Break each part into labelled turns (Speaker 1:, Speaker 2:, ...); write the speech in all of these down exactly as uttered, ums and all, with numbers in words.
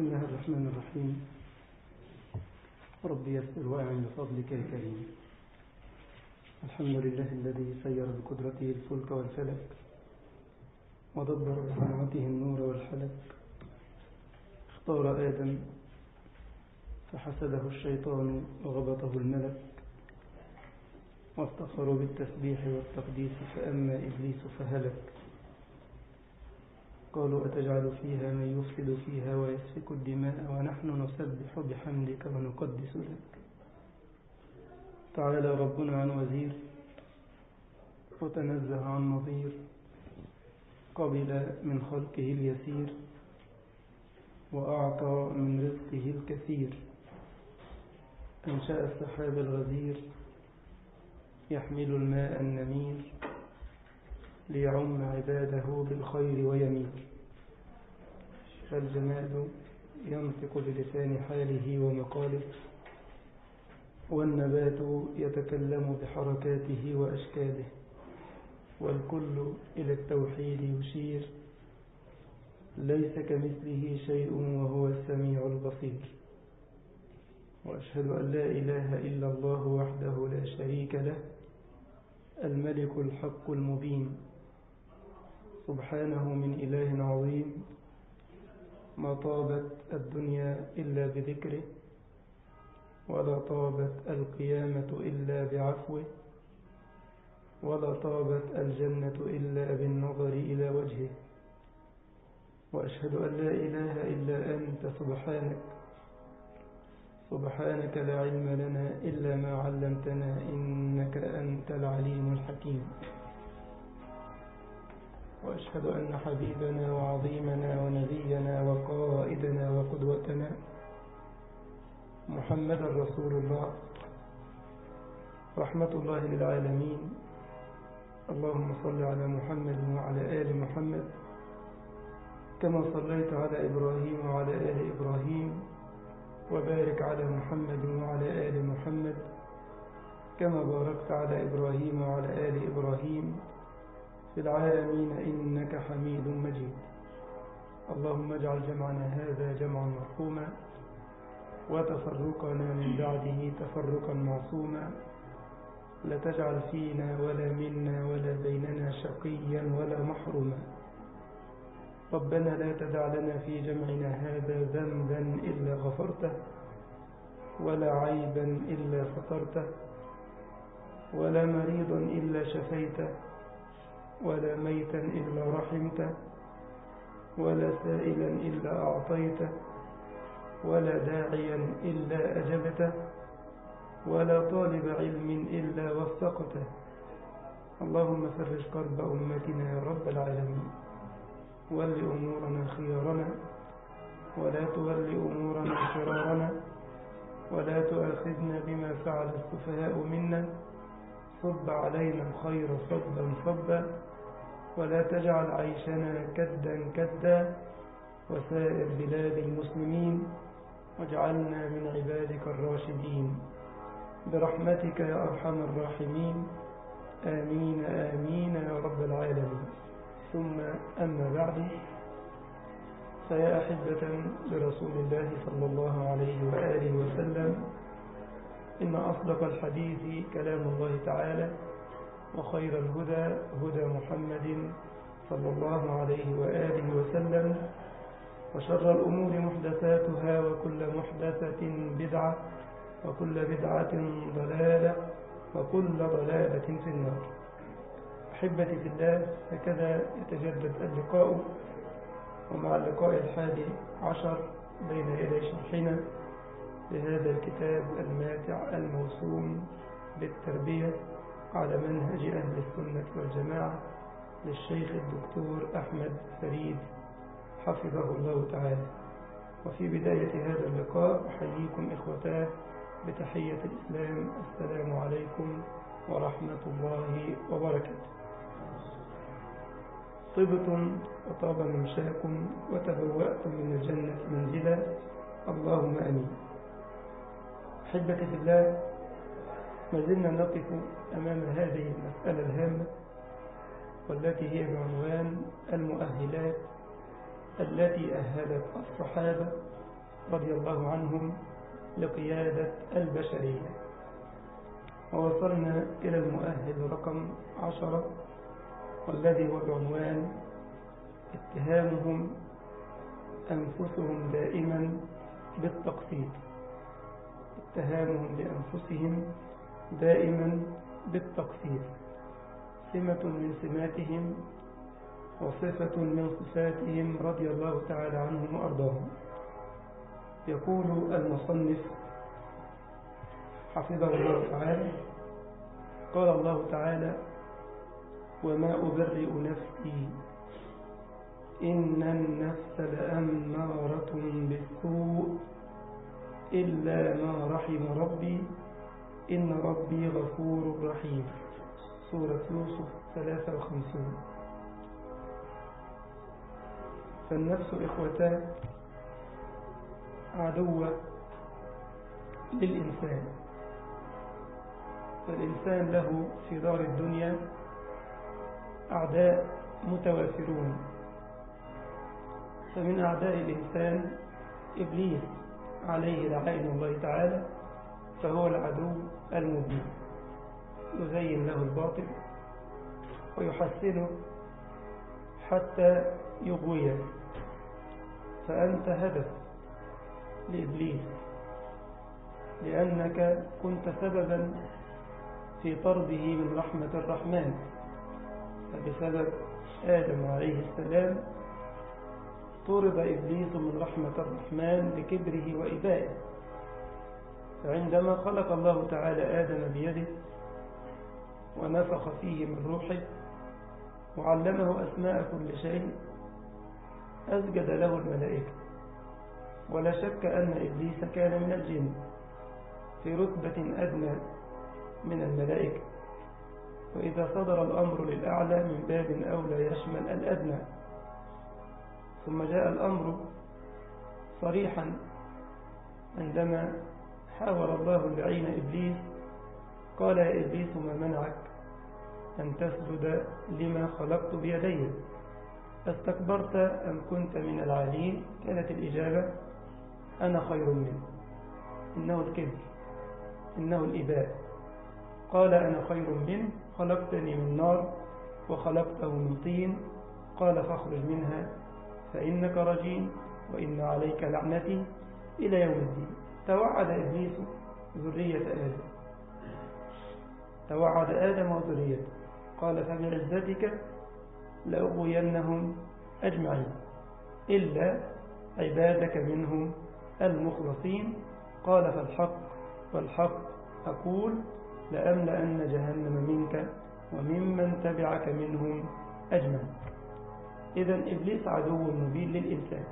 Speaker 1: بسم الله الرحمن الرحيم. رب يسر وأعن بفضلك يا كريم. الحمد لله الذي سير بقدرته الفلك والفلك ودبر بصنعته النور والحلك. اختار آدم فحسده الشيطان وغبطه الملك، وافتخروا بالتسبيح والتقديس فأما إبليس فهلك. قالوا أتجعل فيها من يفسد فيها ويسفك الدماء ونحن نسبح بحمدك ونقدس لك. تعالى ربنا عن وزير وتنزه عن نظير، قبل من خلقه اليسير وأعطى من رزقه الكثير. أنشأ السحاب الغزير يحمل الماء النمير ليعم عباده بالخير ويمير. فالجماد ينطق بلسان حاله ومقاله، والنبات يتكلم بحركاته وأشكاله، والكل إلى التوحيد يشير. ليس كمثله شيء وهو السميع البصير. وأشهد أن لا إله إلا الله وحده لا شريك له، الملك الحق المبين، سبحانه من إله عظيم. ما طابت الدنيا إلا بذكره، ولا طابت القيامة إلا بعفوه، ولا طابت الجنة إلا بالنظر إلى وجهه. وأشهد أن لا إله إلا أنت سبحانك سبحانك لا علم لنا إلا ما علمتنا، إنك أنت العليم الحكيم. وأشهد أن حبيبنا وعظيمنا ونبينا وقائدنا وقدوتنا محمد رسول الله، رحمة الله للعالمين. اللهم صل على محمد وعلى آل محمد كما صليت على إبراهيم وعلى آل إبراهيم، وبارك على محمد وعلى آل محمد كما باركت على إبراهيم وعلى آل إبراهيم في العالمين إنك حميد مجيد. اللهم اجعل جمعنا هذا جمعا مرحوما، وتفرقنا من بعده تفرقا معصوما. لا تجعل فينا ولا منا ولا بيننا شقيا ولا محروما. ربنا لا تدع لنا في جمعنا هذا ذنبا إلا غفرته، ولا عيبا إلا سترته، ولا مريضا إلا شفيته، ولا ميتا إلا رحمته، ولا سائلا إلا أعطيته، ولا داعيا إلا أجبته، ولا طالب علم إلا وفقته. اللهم فرج كرب أمتنا يا رب العالمين، ول أمورنا خيارنا، ولا تول أمورنا شرارنا، ولا تؤاخذنا بما فعل السفهاء منا. صب علينا الخير صبا صبا، ولا تجعل عيشنا كدا كدا، وسائر بلاد المسلمين، واجعلنا من عبادك الراشدين برحمتك يا أرحم الراحمين. آمين آمين يا رب العالمين. ثم أما بعد، فيا أحبة برسول الله صلى الله عليه وآله وسلم، إن أصدق الحديث كلام الله تعالى، وخير الهدى هدى محمد صلى الله عليه وآله وسلم، وشر الأمور محدثاتها، وكل محدثة بدعة، وكل بدعة ضلالة، وكل ضلالة في النار. أحبتي في الله، هكذا يتجدد اللقاء، ومع اللقاء الحادي عشر بين يدي شرحنا لهذا الكتاب الماتع الموسوم بالتربية على منهج أهل السنة والجماعة للشيخ الدكتور أحمد فريد حفظه الله تعالى. وفي بداية هذا اللقاء أحييكم إخوتاه بتحية الإسلام، السلام عليكم ورحمة الله وبركاته. طبتم وطاب ممشاكم وتبوأتم من الجنة منزلا، اللهم آمين. أحبتي في الله، ما زلنا نقف أمام هذه المسألة الهامة، والتي هي بعنوان المؤهلات التي أهلت الصحابة رضي الله عنهم لقيادة البشرية. ووصلنا إلى المؤهل رقم عشرة، والذي هو بعنوان اتهامهم أنفسهم دائما بالتقصير. اتهامهم لأنفسهم دائما بالتقصير سمة من سماتهم وصفة من صفاتهم رضي الله تعالى عنهم وأرضاهم. يقول المصنف حفظه الله تعالى: قال الله تعالى: وما أبرئ نفسي إن النفس لأمارة بالسوء إلا ما رحم ربي إن ربي غفور رحيم. سورة يوسف ثلاثة وخمسون. فالنفس إخوتان عدوة للإنسان، فالإنسان له في دار الدنيا أعداء متوافرون. فمن أعداء الإنسان إبليس عليه لعائن الله تعالى، فهو العدو المبين، يزين له الباطل ويحسنه حتى يغويه. فأنت هدف لإبليس، لأنك كنت سببا في طرده من رحمة الرحمن. فبسبب آدم عليه السلام طرد إبليس من رحمة الرحمن لكبره وإبائه. فعندما خلق الله تعالى آدم بيده ونفخ فيه من روحه وعلمه أسماء كل شيء، أسجد له الملائكة. ولا شك أن إبليس كان من الجن في رتبة أدنى من الملائكة، وإذا صدر الأمر للأعلى من باب أولى يشمل الأدنى. ثم جاء الأمر صريحا عندما حاور الله اللعين إبليس، قال: يا إبليس ما منعك أن تسجد لما خلقت بيدي؟ استكبرت أم كنت من العالين؟ كانت الإجابة: أنا خير منه. إنه الكبر، إنه الإباء. قال: أنا خير منه، خلقتني من نار وخلقته من طين. قال: فاخرج منها فإنك رجيم وإن عليك لعنتي إلى يوم الدين. توعد إبليس ذرية آدم، توعد آدم وذريته، قال: فبعزتك لأغوينهم أجمعين إلا عبادك منهم المخلصين. قال: فالحق والحق أقول لأملأن جهنم منك وممن تبعك منهم أجمعين. إذن إبليس عدو مبين للإنسان،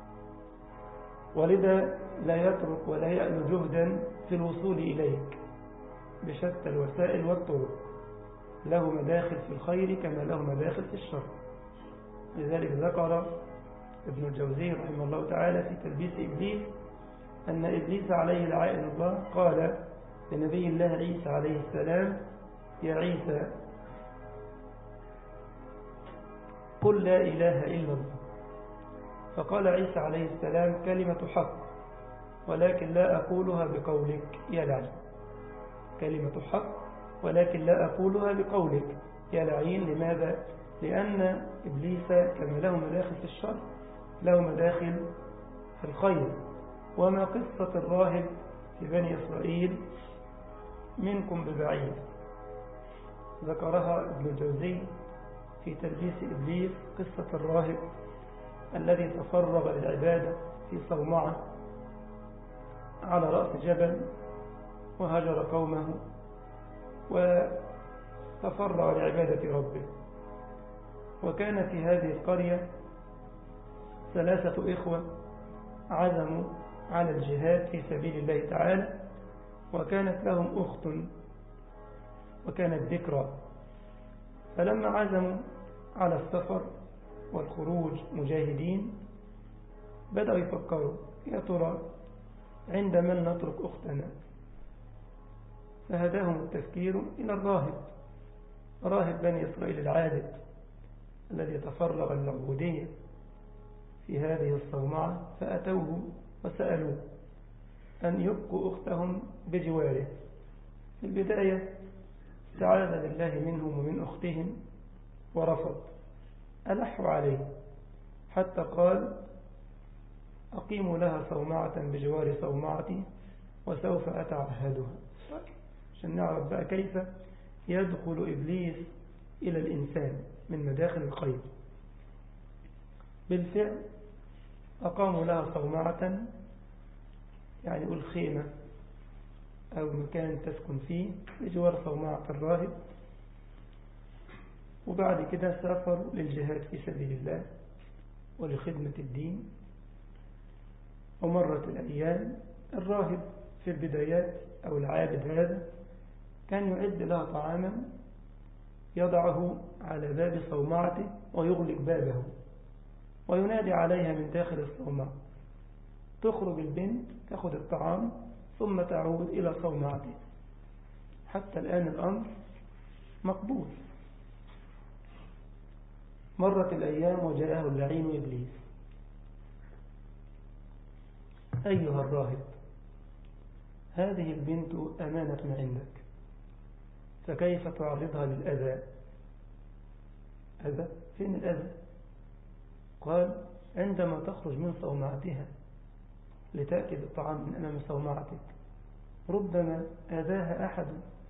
Speaker 1: ولذا لا يترك ولا يأل جهدا في الوصول إليك بشتى الوسائل والطرق. له مداخل في الخير كما له مداخل في الشر. لذلك ذكر ابن الجوزي رحمه الله تعالى في تلبيس إبليس أن إبليس عليه لعائن الله قال لنبي الله عيسى عليه السلام: يا عيسى قل لا إله إلا الله. فقال عيسى عليه السلام: كلمة حق ولكن لا أقولها بقولك يا لعين. كلمة حق ولكن لا أقولها بقولك يا لعين. لماذا؟ لأن إبليس كما له مداخل في الشر له مداخل في الخير. وما قصة الراهب في بني إسرائيل منكم ببعيد، ذكرها ابن الجوزي في تلبيس إبليس. قصة الراهب الذي تفرغ للعبادة في صومعة على رأس جبل وهجر قومه وتفرغ لعبادة ربه. وكان في هذه القرية ثلاثة إخوة عزموا على الجهاد في سبيل الله تعالى، وكانت لهم أخت وكانت ذكرى. فلما عزموا على السفر والخروج مجاهدين بدأوا يفكروا: يا ترى عند من نترك أختنا؟ فهداهم التفكير إلى الراهب، راهب بني إسرائيل العابد الذي تفرغ للعبودية في هذه الصومعة. فأتوه وسألوه أن يبقوا أختهم بجواره. في البداية استعاذ بالله منهم ومن أختهم ورفض، ألحوا عليه حتى قال أقيموا لها صومعة بجوار صومعتي وسوف أتعهدها، عشان نعرف بقى كيف يدخل إبليس إلى الإنسان من مداخل القلب. بالفعل أقاموا لها صومعة، يعني يقول خيمة أو مكان تسكن فيه بجوار صومعة الراهب، وبعد كده سافروا للجهاد في سبيل الله ولخدمة الدين. ومرت الأيام، الراهب في البدايات أو العابد هذا كان يعد لها طعاما يضعه على باب صومعته ويغلق بابه وينادي عليها من داخل الصومعة. تخرج البنت تأخذ الطعام ثم تعود إلى صومعته. حتى الآن الأمر مقبول. مرت الأيام وجاءه اللعين إبليس: أيها الراهب، هذه البنت أمانة عندك، فكيف تعرضها للأذى؟ أذى؟ فين الأذى؟ قال: عندما تخرج من صومعتها لتأكل الطعام من أمام صومعتك ربما أذاها أحد،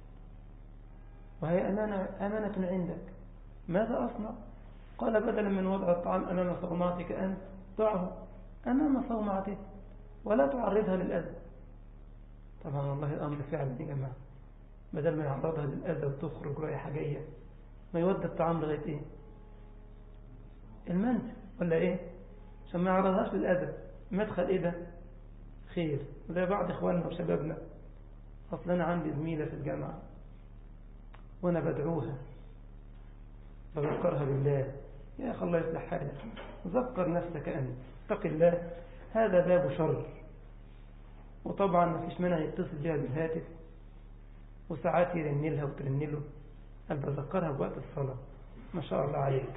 Speaker 1: وهي أمانة, أمانة عندك، ماذا أصنع؟ قال: بدلا من وضع الطعام أمام صومعتك أنت ضعه أمام صومعتك ولا تعرضها للأذى. طبعا والله الأمر فعلا يا جماعة، بدل ما يعرضها للأذى وتخرج رايحة جاية، ما يودي الطعام لغاية إيه؟ المنزل ولا إيه؟ عشان ما يعرضهاش للأذى. مدخل إيه ده؟ خير. زي بعض إخواننا وشبابنا، أصلا أنا عندي زميلة في الجامعة وأنا بدعوها بذكرها بالله: يا أخي الله يصلح حالك، ذكر نفسك أنت، اتق الله، هذا باب شر. وطبعا ما فيش مانع يتصل بها بالهاتف وساعات يرن لها وترن له. أنا بذكرها بوقت الصلاة، ما شاء الله عليك.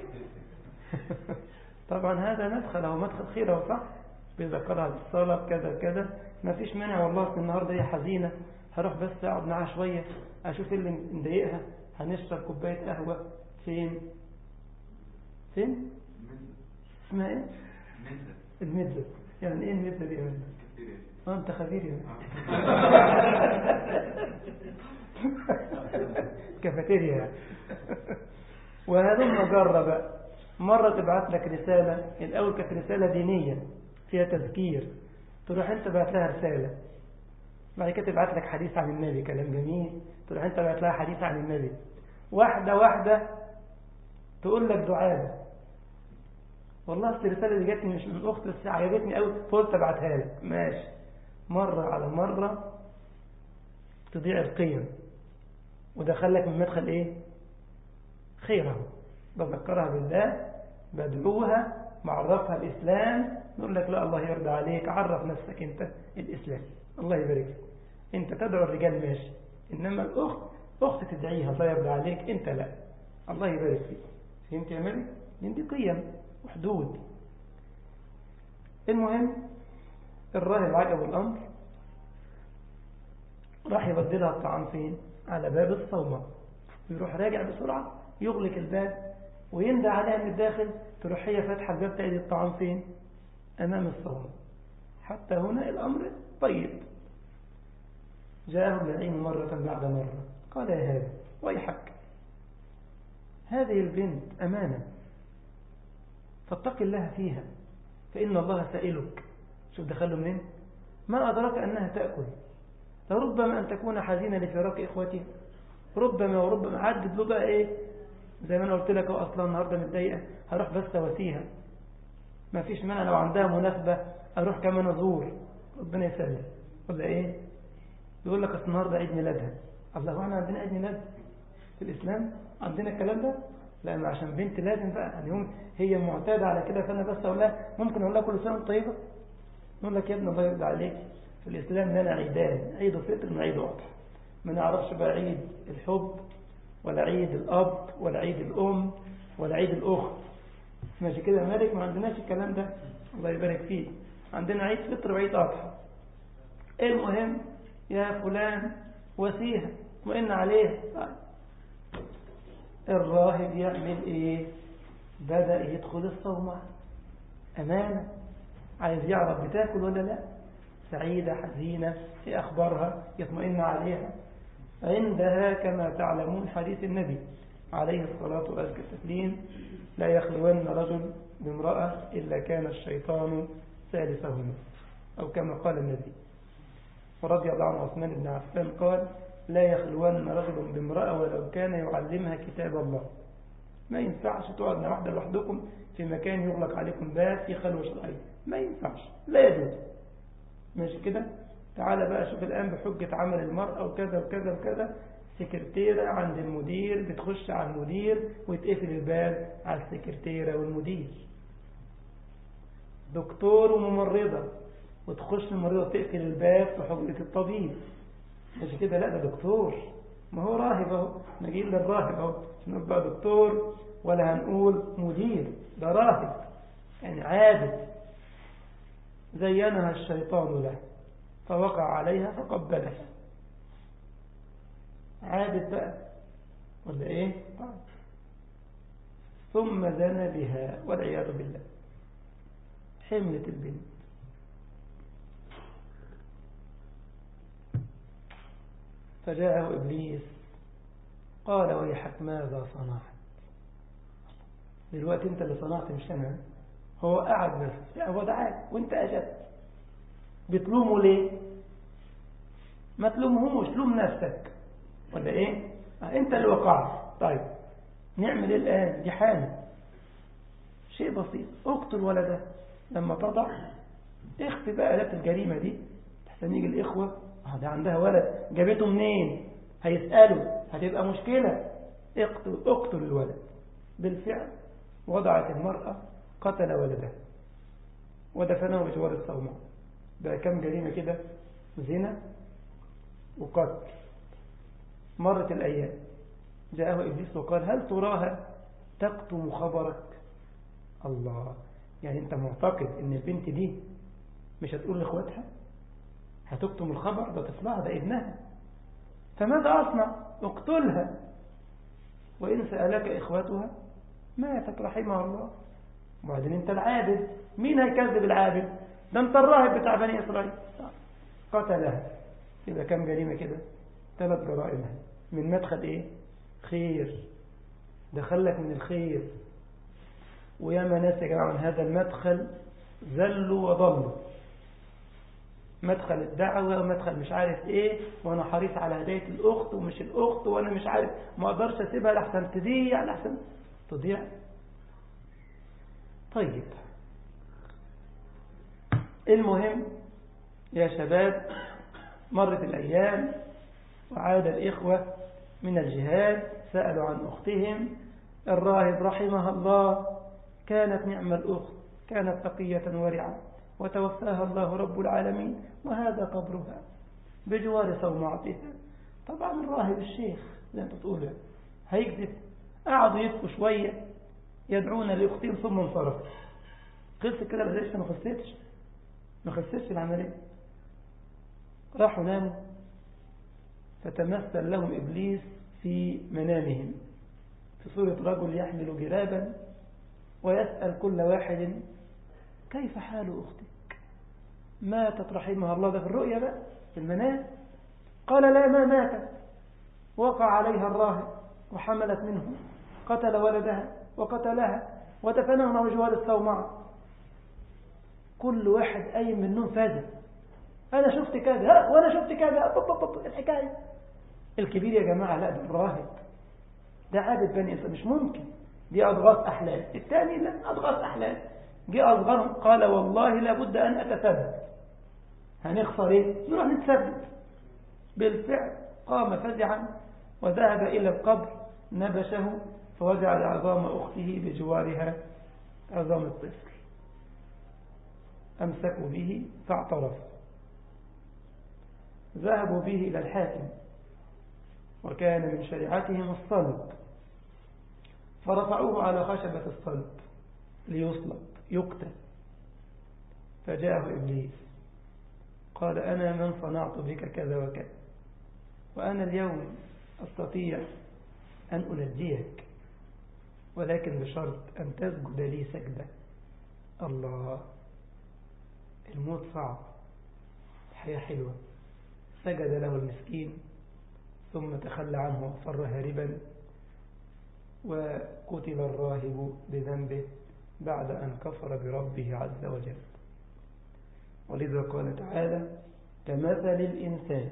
Speaker 1: طبعا هذا مدخل، هو مدخل خير، هو صح، بيذكرها بالصلاة كذا كذا، ما فيش مانع. والله النهاردة هي حزينة، هروح بس أقعد معها شوية أشوف اللي مضايقها، هنشرب كوباية قهوة. فين فين اسمها ايه؟ المدة. يعني ايه المدة دي يا مدة؟ اه انت خبير يا مدة. كافيتيريا. وهذا مجرب. مرة تبعت لك رسالة، الأول كانت رسالة دينية فيها تذكير، تروح انت بعت لها رسالة. بعد كده تبعت لك حديث عن النبي، كلام جميل، تروح انت بعت لها حديث عن النبي. واحدة واحدة تقول لك دعاء. والله الرسالة اللي جاتني مش من أخت بس عجبتني قوي، فقلت ابعتها لك. ماشي. مرة على مرة تضيع القيم، ودخلك من مدخل ايه؟ خيره. بذكرها بالله، بدعوها، معرفها الإسلام، نقول لك لا الله يرضى عليك، عرف نفسك انت الإسلام، الله يبارك فيك. انت تدعو الرجال ماشي، انما الأخت أخت تدعيها الله يرضى عليك، انت لا، الله يبارك فيك. فهمت يا ملك؟ لأن دي قيم وحدود. المهم الراهب عجبه الأمر، راح يبدلها الطعام فين؟ على باب الصومعة. يروح راجع بسرعة يغلق الباب ويندى عليها من الداخل، تروح هي فاتحة الباب تأتي الطعام فين؟ أمام الصومعة. حتى هنا الأمر طيب. جاءه اللعين مرة بعد مرة، قال: يا هذا ويحك، هذه البنت أمانة، فاتق الله فيها، فإن الله سائلك. شوف دخله منين؟ ما أدرك أنها تأكل. لربما أن تكون حزينة لفراق إخوتها، ربما وربما عدد له بقى إيه، زي ما أنا قلت لك أصلا النهاردة متضايقة، هروح بس أواسيها. ما فيش مانع لو عندها مناسبة أروح كمان أزور، ربنا يسلم ولا إيه؟ يقول لك أصل النهاردة عيد ميلادها. الله، وإحنا عندنا عيد ميلاد في الإسلام؟ عندنا الكلام ده؟ لا، ما عشان بنت لازم بقى، يعني هم هي معتادة على كده، فأنا بس أقول لها ممكن أقول لها كل سنة طيبة؟ نقول لك يا ابن الله يرضى عليك، في الإسلام لنا عيدان، عيد الفطر وعيد الأضحى. ما نعرفش بقى عيد الحب ولا عيد الأب ولا عيد الأم ولا عيد الأخت. ماشي كده يا مالك؟ ما عندناش الكلام ده، الله يبارك فيه. عندنا عيد فطر وعيد أضحى. المهم يا فلان وسيها اطمئن عليه. الراهب يعمل ايه؟ بدأ يدخل الصومعة أمانة، عايز يعرف بتاكل ولا لا، سعيدة حزينة، في أخبارها يطمئن عليها. عندها كما تعلمون حديث النبي عليه الصلاة والتسليم: لا يخلون رجل بامرأة إلا كان الشيطان ثالثهما، أو كما قال النبي. ورضي الله عن عثمان بن عفان قال: لا يخلون رجل بامرأة ولو كان يعلمها كتاب الله. ما ينفعش تقعد مع واحدة لوحدكم في مكان يغلق عليكم باب في خلوة شرعية، ما ينفعش، لا يجوز. ماشي كده؟ تعال بقى شوف الآن بحجة عمل المرأة وكذا وكذا وكذا، سكرتيرة عند المدير بتخش على المدير ويتقفل الباب على السكرتيرة والمدير. دكتور وممرضة وتخش الممرضة تقفل الباب في حجرة الطبيب. ماشي كده؟ لا، ده دكتور، ما هو راهب اهو، نجيب للراهب اهو، مش نبقى دكتور ولا هنقول مدير، ده راهب يعني عابد. زينها الشيطان له فوقع عليها فقبلها. عابد بقى ولا ايه؟ طيب. ثم زنى بها والعياذ بالله. حملت البنت. فجاءه إبليس قال: ويحك ماذا صنعت؟ دلوقتي انت اللي صنعت مش انا. هو قعد بس، هو دعاك وانت اجبت. بتلومه ليه؟ ما تلومهمش، لوم نفسك ولا ايه؟ انت اللي وقعت. طيب نعمل ايه الان؟ دي حالة شيء بسيط، اقتل ولده لما تضع، اخفي بقى آلات الجريمة دي تحسن يجي الإخوة اه ده عندها ولد جابته منين، هيسألوا، هتبقى مشكلة. اقتل, اقتل الولد. بالفعل وضعت المرأة، قتل ولدها ودفنه بجوار الصومعة. بقى كم جريمة كده؟ زنا وقتل. مرت الأيام، جاءه إبليس وقال: هل تراها تكتم خبرك؟ الله، يعني أنت معتقد أن البنت دي مش هتقول لإخواتها؟ هتكتم الخبر؟ ده طفلها، ده ابنها. فماذا أصنع؟ اقتلها. وإن سألك إخواتها ماتت رحمها الله. وبعدين أنت العابد، مين هيكذب العابد؟ ده أنت الراهب بتاع بني إسرائيل. قتلها. يبقى كم جريمة كده؟ ثلاث جرائم. من مدخل إيه؟ خير، دخلك من الخير. وياما ناس يا جماعة من هذا المدخل زلوا وضلوا. مدخل الدعوة ومدخل مش عارف ايه، وانا حريص على هداية الاخت ومش الاخت، وانا مش عارف ما اقدرش اسيبها لحسن تضيع، لحسن تضيع. طيب المهم يا شباب، مرت الايام وعاد الاخوة من الجهاد، سألوا عن اختهم. الراهب رحمها الله كانت نعم الأخت، كانت تقية ورعة، وتوفاها الله رب العالمين، وهذا قبرها بجوار صومعتها. طبعا الراهب الشيخ زي انت تقول هيكذب. قعدوا يبكوا شوية يدعون لأختهم ثم انصرفوا. خلصت كده؟ ليش ما خلصتش؟ ما خلصتش العملية. راحوا ناموا، فتمثل لهم إبليس في منامهم في صورة رجل يحمل جرابا ويسأل كل واحد: كيف حال أختك؟ ماتت رحمها الله. ده في الرؤيا بقى، في المنام. قال: لا، ما ماتت، وقع عليها الراهب وحملت منه، قتل ولدها وقتلها ودفنهما بجوار الصومعة. كل واحد قايم من النوم فازع: أنا شفت كذا وأنا شفت كذا. الحكاية الكبير يا جماعة، لا ده الراهب، ده عابد بني إسرائيل، مش ممكن، دي أضغاث أحلام. الثاني لا، أضغاث أحلام. جاء أصغرهم قال: والله لابد أن أتثبت. هنخسر إيه؟ نروح نتثبت. بالفعل قام فزعا وذهب إلى القبر، نبشه فوجع عظام أخته بجوارها، عظام الطفل. أمسكوا به فاعترف. ذهبوا به إلى الحاكم، وكان من شريعتهم الصلب، فرفعوه على خشبة الصلب ليصلب، يقتل. فجاءه إبليس قال أنا من صنعت بك كذا وكذا، وأنا اليوم أستطيع أن أنجيك، ولكن بشرط أن تسجد لي سجدة. الله، الموت صعب، الحياة حلوة. سجد له المسكين ثم تخلى عنه وفر هاربا، وقتل الراهب بذنبه بعد أن كفر بربه عز وجل. ولذا قال تعالى كمثل الإنسان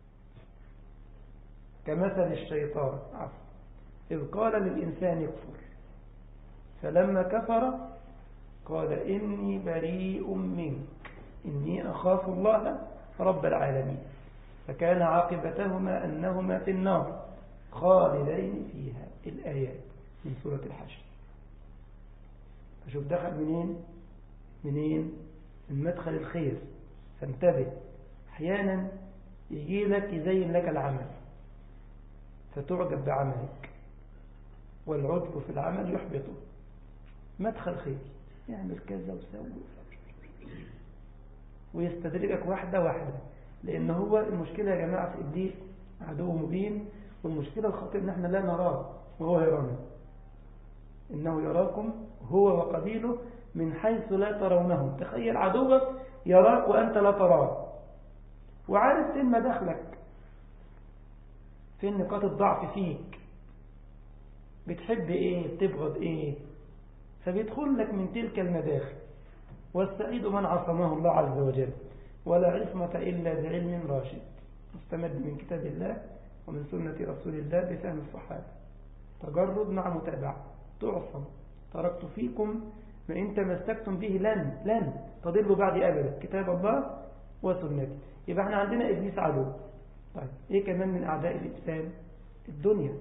Speaker 1: كمثل الشيطان عفوا إذ قال للإنسان اكفر فلما كفر قال إني بريء منك إني أخاف الله رب العالمين، فكان عاقبتهما أنهما في النار خالدين فيها. الآيات من سورة الحشر. فشوف دخل منين منين من مدخل الخير. فانتبه، أحيانا يجي لك يزين لك العمل فتعجب بعملك، والعجب في العمل يحبطه. مدخل خير، يعمل كذا وسوي ويستدرجك واحدة واحدة، لأن هو المشكلة يا جماعة في إبليس عدو مبين، والمشكلة الخطيرة إن احنا لا نراه وهو يرانا. إنه يراكم هو وقبيله من حيث لا ترونهم. تخيل عدوك يراك وأنت لا تراه، وعارف فين مداخلك، فين نقاط الضعف فيك، بتحب إيه، بتبغض إيه، فبيدخل لك من تلك المداخل. والسعيد من عصمه الله عز وجل، ولا عصمة إلا بعلم راشد مستمد من كتاب الله ومن سنة رسول الله بفهم الصحابة. تجرد مع متابعة تعصم. تركت فيكم ما إن تمسكتم به لن لن تضلوا بعد أبدا، كتاب الله وسنته. يبقى احنا عندنا إبليس عدو. طيب إيه كمان من أعداء الإنسان؟ الدنيا.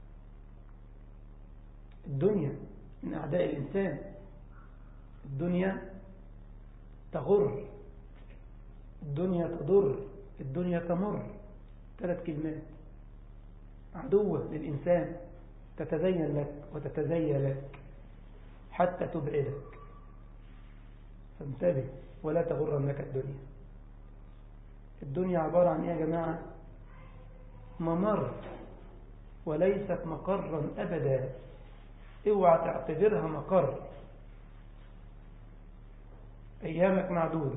Speaker 1: الدنيا من أعداء الإنسان. الدنيا تغر، الدنيا تضر، الدنيا تمر. ثلاث كلمات عدوة للإنسان، تتزين لك وتتزين لك حتى تبعدك. فانتبه ولا تغرنك الدنيا. الدنيا عبارة عن ايه يا جماعة؟ ممر وليست مقرا أبدا. اوعى تعتبرها مقر. أيامك معدودة،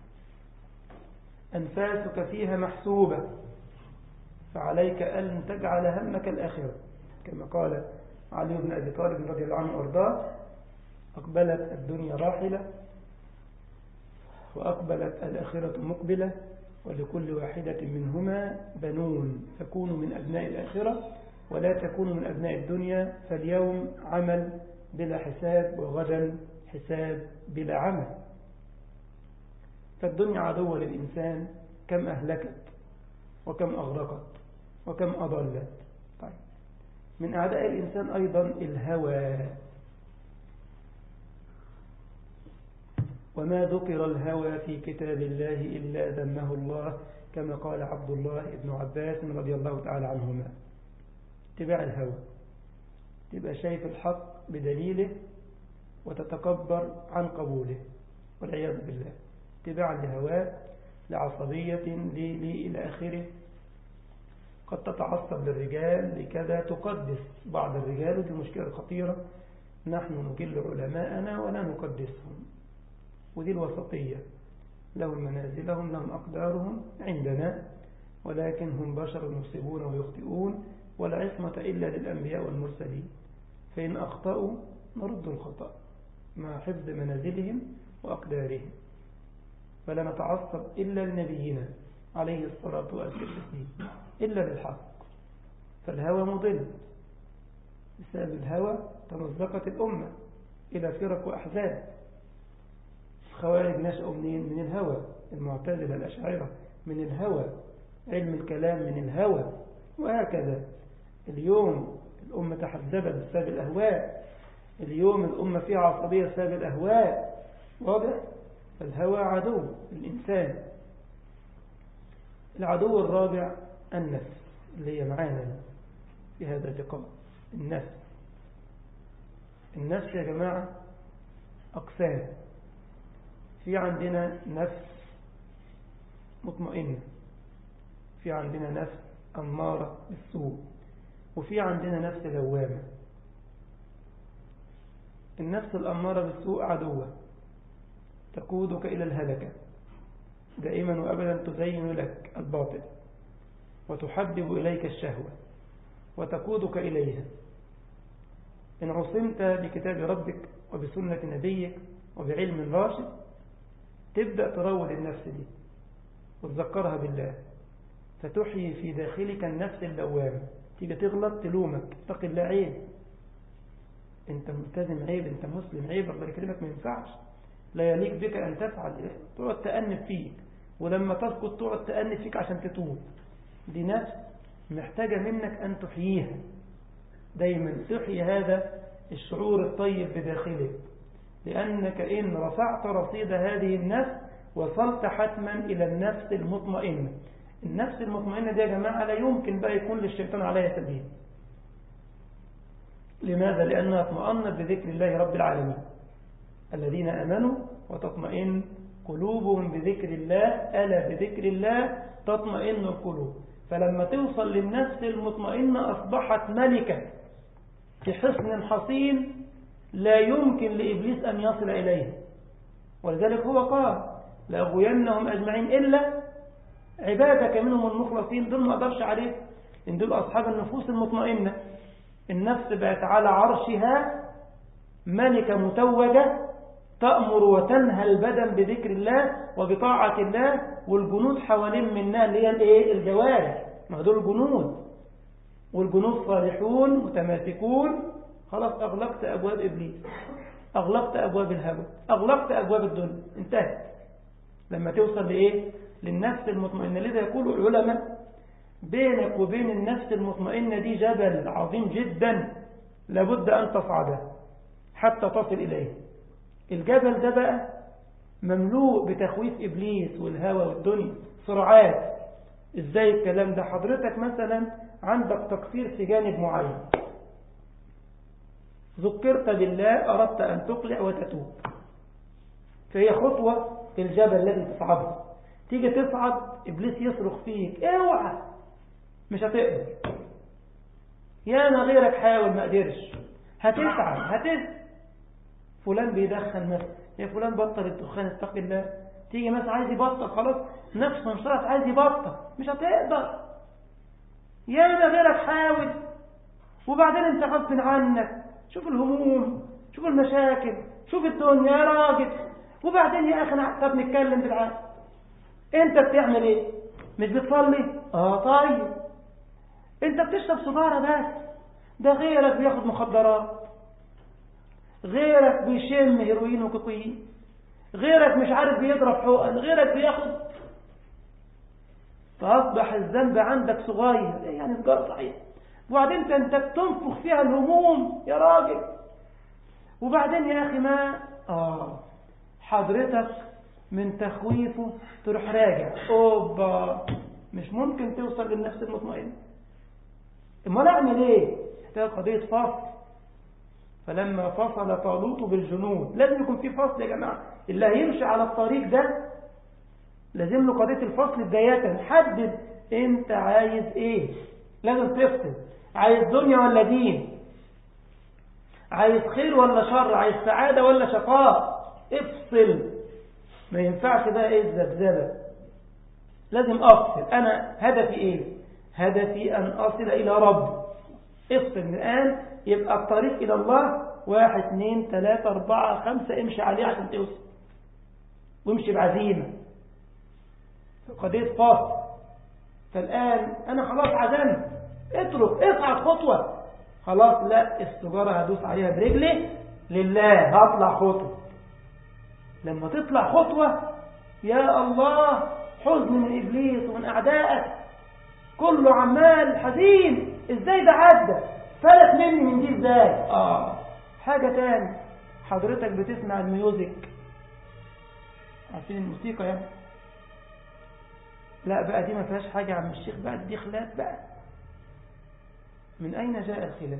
Speaker 1: أنفاسك فيها محسوبة، فعليك أن تجعل همك الآخرة، كما قال علي بن أبي طالب رضي الله عنه وأرضاه: أقبلت الدنيا راحلة وأقبلت الآخرة مقبلة، ولكل واحدة منهما بنون، فكونوا من أبناء الآخرة ولا تكونوا من أبناء الدنيا، فاليوم عمل بلا حساب وغدا حساب بلا عمل. فالدنيا عدوة للإنسان، كم أهلكت وكم أغرقت وكم أضلت. طيب، من أعداء الإنسان أيضا الهوى. وما ذكر الهوى في كتاب الله إلا ذمه الله، كما قال عبد الله بن عباس رضي الله تعالى عنهما: اتباع الهوى، تبقى شايف الحق بدليله وتتكبر عن قبوله والعياذ بالله. اتباع لهواه، لعصبية، لي لي إلى آخره. قد تتعصب للرجال لكذا، تقدس بعض الرجال، ودي مشكلة خطيرة. نحن نجل علماءنا ولا نقدسهم، ودي الوسطية. لهم منازلهم، لهم أقدارهم عندنا، ولكن هم بشر يصيبون ويخطئون، ولا عصمة إلا للأنبياء والمرسلين. فإن أخطأوا نرد الخطأ مع حفظ منازلهم وأقدارهم، فلا نتعصب إلا لنبينا عليه الصلاة والسلام إلا للحق. فالهوى مضل، بسبب الهوى تمزقت الأمة إلى فرق وأحزاب. الخوارج نشأوا منين؟ من الهوى. المعتزلة الأشاعرة من الهوى، علم الكلام من الهوى، وهكذا. اليوم الأمة تحزبت بسبب الأهواء، اليوم الأمة فيها عصبية بسبب الأهواء. واضح؟ فالهوى عدو الإنسان. العدو الرابع النفس، اللي هي معانا في هذا اللقاء. النفس النفس يا جماعة أقسام. في عندنا نفس مطمئنة، في عندنا نفس أمارة بالسوء، وفي عندنا نفس لوامة. النفس الأمارة بالسوء عدوة تقودك إلى الهلكة، دائما وأبدا تزين لك الباطل وتحبب إليك الشهوة وتقودك إليها. إن عصمت بكتاب ربك وبسنة نبيك وبعلم راشد تبدأ تروض النفس دي وتذكرها بالله، فتحيي في داخلك النفس اللوامة. تيجي تغلط تلومك، اتق الله، عيب، انت ملتزم، عيب، انت مسلم، عيب، الله يكرمك، ما ينفعش، لا يليق بك أن تفعل. تقعد تأنف فيك، ولما تسقط تقعد تأنف فيك عشان تتوب. دي نفس محتاجة منك أن تحييها دايما، تحيي هذا الشعور الطيب بداخلك، لأنك إن رفعت رصيد هذه النفس وصلت حتما إلى النفس المطمئنة. النفس المطمئنة دي يا جماعة لا يمكن بقى يكون للشيطان عليها سبيل. لماذا؟ لأنها اطمأنت بذكر الله رب العالمين. الذين آمنوا وتطمئن قلوبهم بذكر الله، ألا بذكر الله تطمئن القلوب. فلما توصل للنفس المطمئنة أصبحت ملكة في حصن حصين لا يمكن لإبليس أن يصل إليه. ولذلك هو قال لأغوينهم أجمعين إلا عبادك منهم المخلصين. دول ما أقدرش عليه، إن دول أصحاب النفوس المطمئنة. النفس بقت على عرشها ملكة متوجة تأمر وتنهى البدن بذكر الله وبطاعة الله، والجنود حوالين منها اللي هي الايه؟ الجوارح. ما دول جنود، والجنود صالحون متماسكون. خلاص أغلقت أبواب إبليس، أغلقت أبواب الهوى، أغلقت أبواب الدنيا، انتهت. لما توصل لإيه؟ للنفس المطمئنة. لذا يقول العلماء بينك وبين النفس المطمئنة دي جبل عظيم جدا لابد أن تصعده حتى تصل إليه. الجبل ده بقى مملوء بتخويف إبليس والهوى والدنيا، صراعات. إزاي الكلام ده؟ حضرتك مثلا عندك تقصير في جانب معين، ذكرت بالله، أردت أن تقلع وتتوب، فهي خطوة في الجبل الذي تصعده. تيجي تصعد إبليس يصرخ فيك اوعى، مش هتقدر، يا أنا غيرك حاول ما قدرش، هتتعب، هتتعب. فلان بيدخن مثلا، يا فلان بطل الدخان اتق الله. تيجي مثلا عايز يبطل، خلاص نفسه انشرت عايز يبطل، مش هتقدر، يا أنا غيرك حاول. وبعدين انت غصب عنك، شوف الهموم، شوف المشاكل، شوف الدنيا يا راجل. وبعدين يا أخي أنا طب نتكلم بالعقل، انت بتعمل ايه؟ مش بتصلي؟ اه طيب، انت بتشرب سجارة بس، ده غيرك بياخد مخدرات، غيرك بيشم هيروين وكوكايين، غيرك مش عارف بيضرب حقن، غيرك بياخد. فأصبح الذنب عندك صغير، يعني سجارة صحيح. وبعدين انت بتنفخ فيها الهموم يا راجل. وبعدين يا أخي ما آه حضرتك من تخويفه تروح راجع، أوبا، مش ممكن توصل للنفس المطمئنة. امال اعمل ايه؟ محتاج قضية فصل. فلما فصل طالوت بالجنود، لازم يكون في فصل يا جماعة. اللي هيمشي على الطريق ده لازم له قضية الفصل بداية. حدد انت عايز ايه، لازم تفصل. عايز دنيا ولا دين؟ عايز خير ولا شر؟ عايز سعادة ولا شقاء؟ افصل. ما ينفعش بقى ايه الذبذبة، لازم افصل. انا هدفي ايه؟ هدفي ان اصل الى رب. افصل من الان، يبقى الطريق الى الله واحد اثنين ثلاثة اربعة خمسة، امشي عليه عشان توصل، وامشي بعزيمة. قضية فاصل. فالآن أنا خلاص عزمت، اترك، اصعد خطوة. خلاص لا، السجارة هدوس عليها برجلي لله، هطلع خطوة. لما تطلع خطوة يا الله، حزن من إبليس ومن أعدائك، كله عمال حزين، ازاي ده عدى، فلت مني من دي ازاي. آه حاجة تاني، حضرتك بتسمع الميوزك، عارفين الموسيقى يعني؟ لا بقى دي ما فيهاش حاجة يا عم الشيخ، بقى دي خلاف بقى. من أين جاء الخلاف؟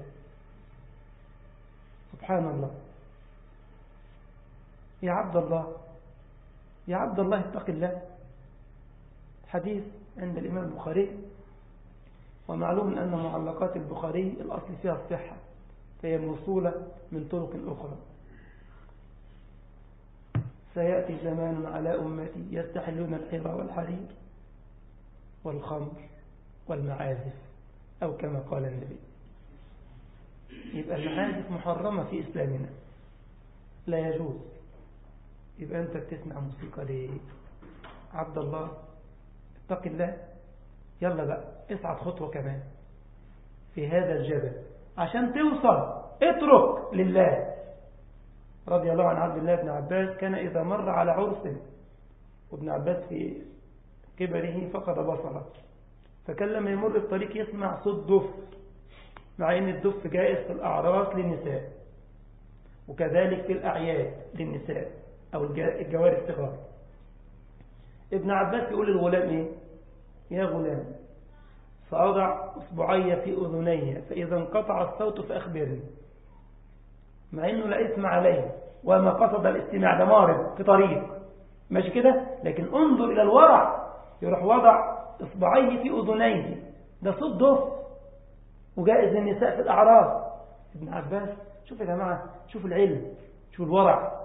Speaker 1: سبحان الله. يا عبد الله، يا عبد الله اتق الله. حديث عند الإمام البخاري، ومعلوم أن معلقات البخاري الأصل فيها الصحة، فهي موصولة من طرق أخرى. سيأتي زمان على أمتي يستحلون الحرى والحرير والخمر والمعازف، أو كما قال النبي. يبقى المعازف محرمة في إسلامنا، لا يجوز. يبقى أنت بتسمع موسيقى ليه؟ عبد الله اتق الله. يلا بقى اصعد خطوة كمان في هذا الجبل عشان توصل، اترك لله. رضي الله عن عبد الله بن عباس، كان إذا مر على عرس، وابن عباس في كبره فقد بصره، فكان لما يمر الطريق يسمع صوت دف، مع ان الدف جائز في الأعراس للنساء، وكذلك في الأعياد للنساء أو الجواري الصغار. ابن عباس يقول للغلام ايه؟ يا غلام سأضع أصبعي في أذني، فإذا انقطع الصوت فأخبرني. مع أنه لا اسم عليه وما قصد الاستماع، ده مارد في طريق ماشي كده، لكن انظر إلى الورع، يروح وضع إصبعيه في أذنيه، ده صوت دف وجائز للنساء في الأعراس. ابن عباس شوف يا جماعة، شوف العلم، شوف الورع.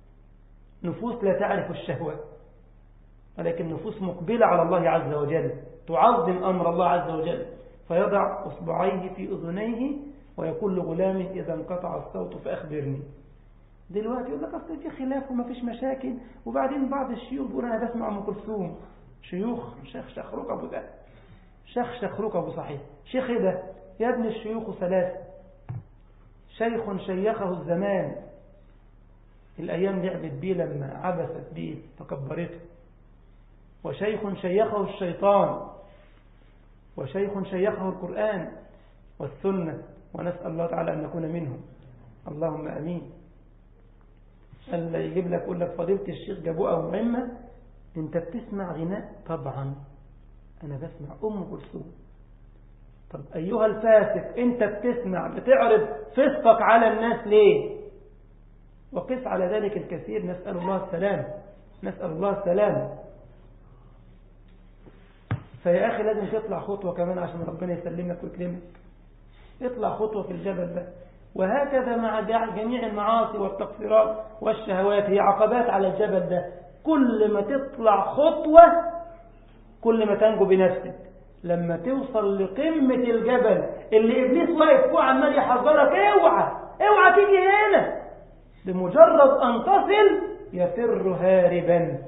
Speaker 1: نفوس لا تعرف الشهوة، ولكن نفوس مقبلة على الله عز وجل، تعظم أمر الله عز وجل، فيضع أصبعيه في أذنيه ويقول لغلامه إذا انقطع الصوت فأخبرني. دلوقتي يقول لك أصل في خلاف وما فيش مشاكل، وبعدين بعض الشيوخ بيقول أنا بسمع أم كلثوم. شيوخ شيخ شخروك أبو ده، شيخ شخروك أبو صحيح، شيخ إيه ده؟ يا ابن الشيوخ ثلاثة: شيخ شيخه الزمان، الأيام لعبت بيه لما عبثت بيه فكبرته، وشيخ شيخه الشيطان، وشيخ شيخه القرآن والسنة، ونسأل الله تعالى أن نكون منهم، اللهم أمين. اللي يجيب لك يقول لك فضيلة الشيخ جابوها مهمة، انت بتسمع غناء؟ طبعا أنا بسمع أم كلثوم. طب أيها الفاسق، انت بتسمع بتعرض فسقك على الناس ليه؟ وقس على ذلك الكثير، نسأل الله السلام، نسأل الله السلام. فيا أخي لازم تطلع خطوة كمان عشان ربنا يسلمك ويكرمك، اطلع خطوة في الجبل ده. وهكذا مع جميع المعاصي والتقصيرات والشهوات، هي عقبات على الجبل ده. كل ما تطلع خطوة كل ما تنجو بنفسك. لما توصل لقمة الجبل اللي إبليس واقف فوق عمال يحذرك، اوعى اوعى تيجي هنا، بمجرد أن تصل يفر هاربا.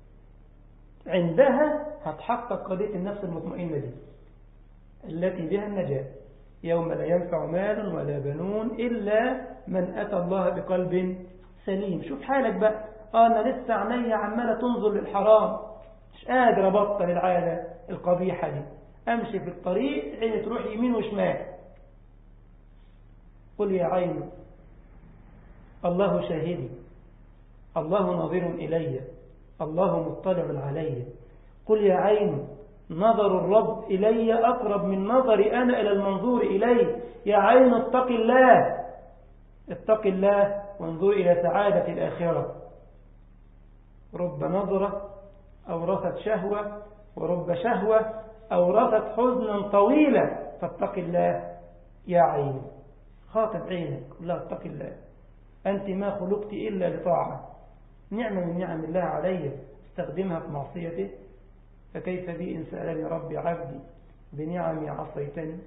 Speaker 1: عندها هتحقق قضية النفس المطمئنة دي التي بها النجاة، يوم لا ينفع مال ولا بنون إلا من أتى الله بقلب سليم. شوف حالك بقى، أنا لسه عيني عمالة تنظر للحرام، مش قادر أبطل العادة القبيحة دي، أمشي في الطريق عيني تروح يمين وشمال. قل يا عين الله شاهدي، الله ناظر إلي، الله مطلع علي. قل يا عين نظر الرب إلي أقرب من نظري أنا إلى المنظور إلي. يا عين اتق الله، اتق الله وانظر إلى سعادة الآخرة. رب نظرة أورثت شهوة، ورب شهوة أورثت حزنا طويلا، فاتق الله يا عين. خاطب عينك، قل لها اتق الله، أنت ما خلقت إلا لطاعة، نعمة من نعم الله علي استخدمها في معصيته، فكيف بي إن سألني ربي عبدي بنعمي عصيتني.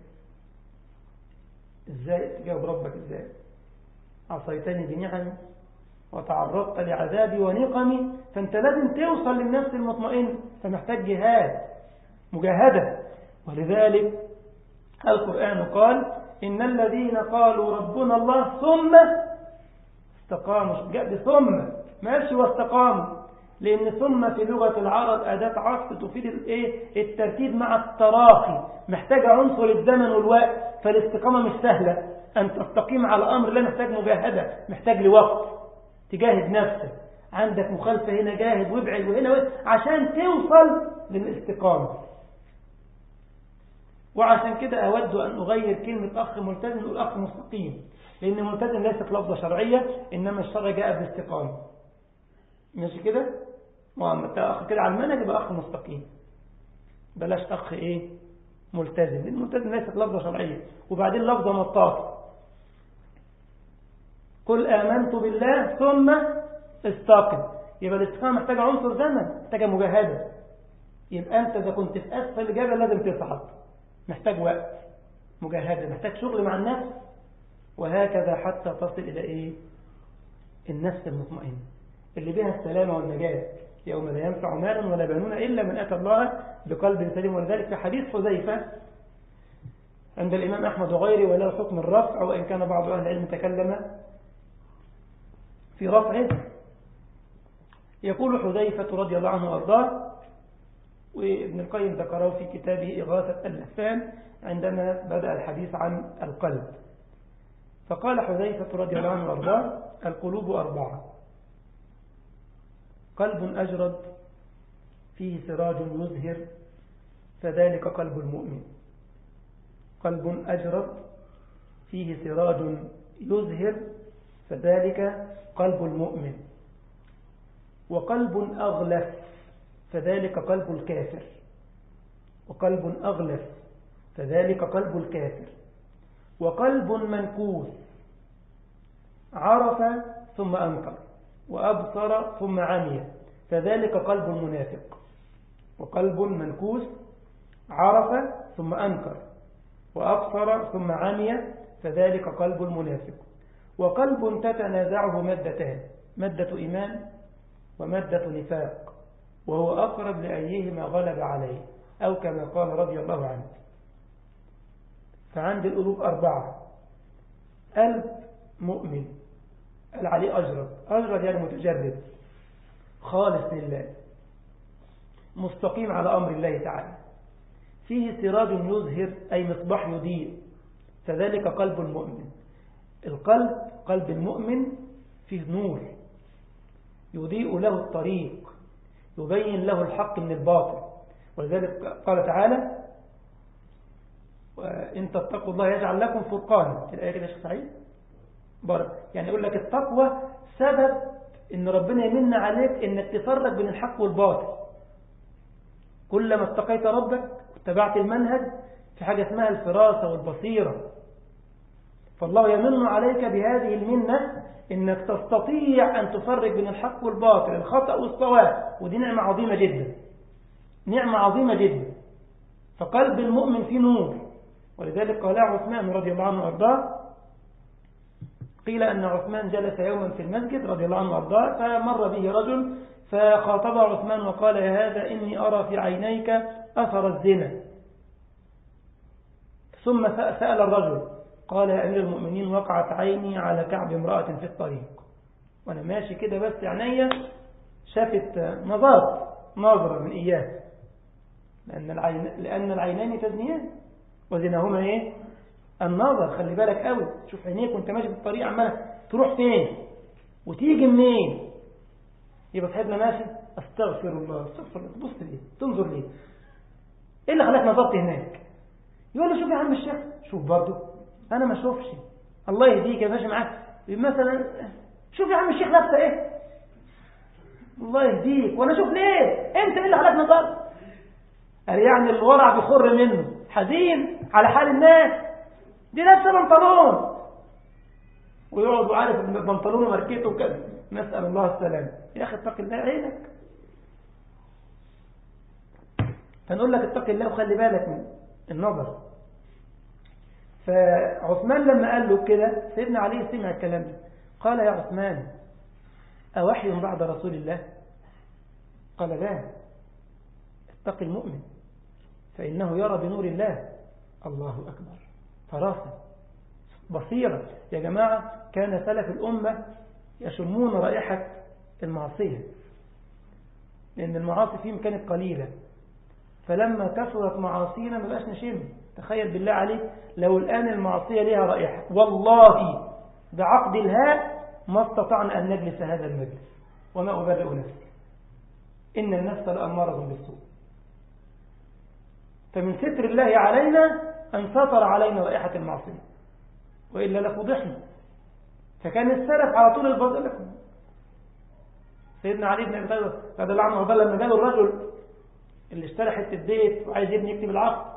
Speaker 1: إزاي تجاوب ربك؟ إزاي عصيتني بنعمي وتعرضت لعذابي ونقمي؟ فأنت لازم توصل للنفس المطمئن، فمحتاج جهاد، مجاهدة. ولذلك القرآن قال إن الذين قالوا ربنا الله ثم استقاموا، جاء بثم ما قالش واستقاموا، لأن ثم في لغة العرب أداة عطف تفيد الترتيب مع التراخي، محتاجة عنصر الزمن والوقت. فالاستقامة مش سهلة، أن تستقيم على أمر لا، محتاج مجاهدة، محتاج لوقت، تجاهد نفسك، عندك مخالفة هنا جاهد وابعد وهنا وهنا عشان توصل للاستقامة. وعشان كده أود أن أغير كلمة أخ ملتزم نقول أخ مستقيم، لأن ملتزم ليست لفظة شرعية، إنما الشرع جاء بالاستقامة، ماشي كده؟ وأما أخ كده على المنهج يبقى أخ مستقيم، بلاش أخ إيه ملتزم. الملتزم ليست لفظة شرعية، وبعدين لفظة مطاطة. قل آمنت بالله ثم استقم. يبقى الاستقامة محتاجة عنصر زمن، محتاجة مجاهدة. يبقى أنت إذا كنت في أسفل الجبل لازم تصعد، محتاج وقت، مجاهدة، محتاج شغل مع النفس، وهكذا حتى تصل إلى إيه؟ النفس المطمئنة اللي بها السلامة والنجاة، يوم لا ينفع مال ولا بنون إلا من أتى الله بقلب سليم. ولذلك في حديث حذيفة عند الإمام أحمد وغيره وله حكم الرفع، وإن كان بعض أهل العلم تكلم في رفعه. يقول حذيفة رضي الله عنه وأرضاه، وابن القيم ذكره في كتابه إغاثة اللسان عندما بدأ الحديث عن القلب. فقال حذيفة رضي الله عنه وأرضاه: القلوب أربعة: قلب أجرد فيه سراج يزهر فذلك قلب المؤمن. قلب أجرد فيه سراج يزهر فذلك قلب المؤمن. وقلب أغلف فذلك قلب الكافر. وقلب أغلف فذلك قلب الكافر. وقلب منكوس عرف ثم أنكر وأبصر ثم عمي فذلك قلب المنافق. وقلب منكوس عرف ثم أنكر وأبصر ثم عمي فذلك قلب المنافق. وقلب تتنازعه مادتان: مادة إيمان ومادة نفاق، وهو أقرب لأيهما غلب عليه، أو كما قال رضي الله عنه. فعند القلوب أربعة: قلب مؤمن، قال عليه أجرد. أجرد يعني متجرد، خالص لله، مستقيم على أمر الله تعالى، فيه سراج يزهر أي مصباح يضيء فذلك قلب المؤمن. القلب قلب المؤمن فيه نور يضيء له الطريق، يبين له الحق من الباطل. ولذلك قال تعالى: وإن تتقوا الله يجعل لكم فرقانا. الآية كده يا شيخ سعيد بارك. يعني يقول لك التقوى سبب إن ربنا يمن عليك إنك تفرق بين الحق والباطل. كلما اتقيت ربك واتبعت المنهج في حاجة اسمها الفراسة والبصيرة، فالله يمن عليك بهذه المنة إنك تستطيع أن تفرق بين الحق والباطل، الخطأ والصواب، ودي نعمة عظيمة جدا، نعمة عظيمة جدا. فقلب المؤمن فيه نور. ولذلك قال عثمان رضي الله عنه وأرضاه، قيل أن عثمان جلس يوما في المسجد رضي الله عنه وأرضاه، فمر به رجل فخاطب عثمان وقال: يا هذا إني أرى في عينيك أثر الزنا. ثم سأل الرجل قال: يا أمير المؤمنين وقعت عيني على كعب امرأة في الطريق، وأنا ماشي كده بس عيني شافت نظرت نظرة من إياه، لأن, العين لأن العينين تزنيان وزناهما إيه؟ النظر. خلي بالك قوي، شوف عينيك وانت ماشي في الطريق عمالة تروح فين وتيجي منين. يبقى صاحبنا ماشي استغفر الله استغفر الله، تبص ليه؟ تنظر ليه؟ ايه اللي خلاك نظرت هناك؟ يقول له: شوف يا عم الشيخ. شوف برضه انا ما اشوفش، الله يهديك يا ماشي معاك مثلا. شوف يا عم الشيخ لابسه ايه، الله يهديك، وانا اشوف ليه؟ انت ايه اللي خلاك نظرت؟ قال يعني الورع بيخر منه، حزين على حال الناس، دي لابسه بنطلون، ويقعد وعارف ان بنطلونه ماركته وكذا، نسال الله السلامه. يا اخي اتق الله عينك. فنقول لك اتق الله وخلي بالك من النظر. فعثمان لما قال له كده سيدنا علي سمع الكلام ده، قال: يا عثمان أوحي بعد رسول الله؟ قال: لا، اتق المؤمن فإنه يرى بنور الله. الله أكبر، فراسة، بصيرة. يا جماعة كان سلف الأمة يشمون رائحة المعصية، لأن المعاصي فيهم كانت قليلة، فلما كثرت معاصينا ما بقاش نشم. تخيل بالله عليك لو الآن المعصية لها رائحة، والله بعقد الهاء ما استطعنا أن نجلس هذا المجلس، وما أبرئ نفسي، إن النفس لأمارة بالسوء. فمن ستر الله علينا أن سطر علينا رائحة المعصية، وإلا لفضحنا. فكان السلف على طول البصر لكم سيدنا علي بن أبي طالب رضي الله عنه وارضاه لما جاء الرجل اللي اشترى حته بيت وعايز يبني يكتب العقد،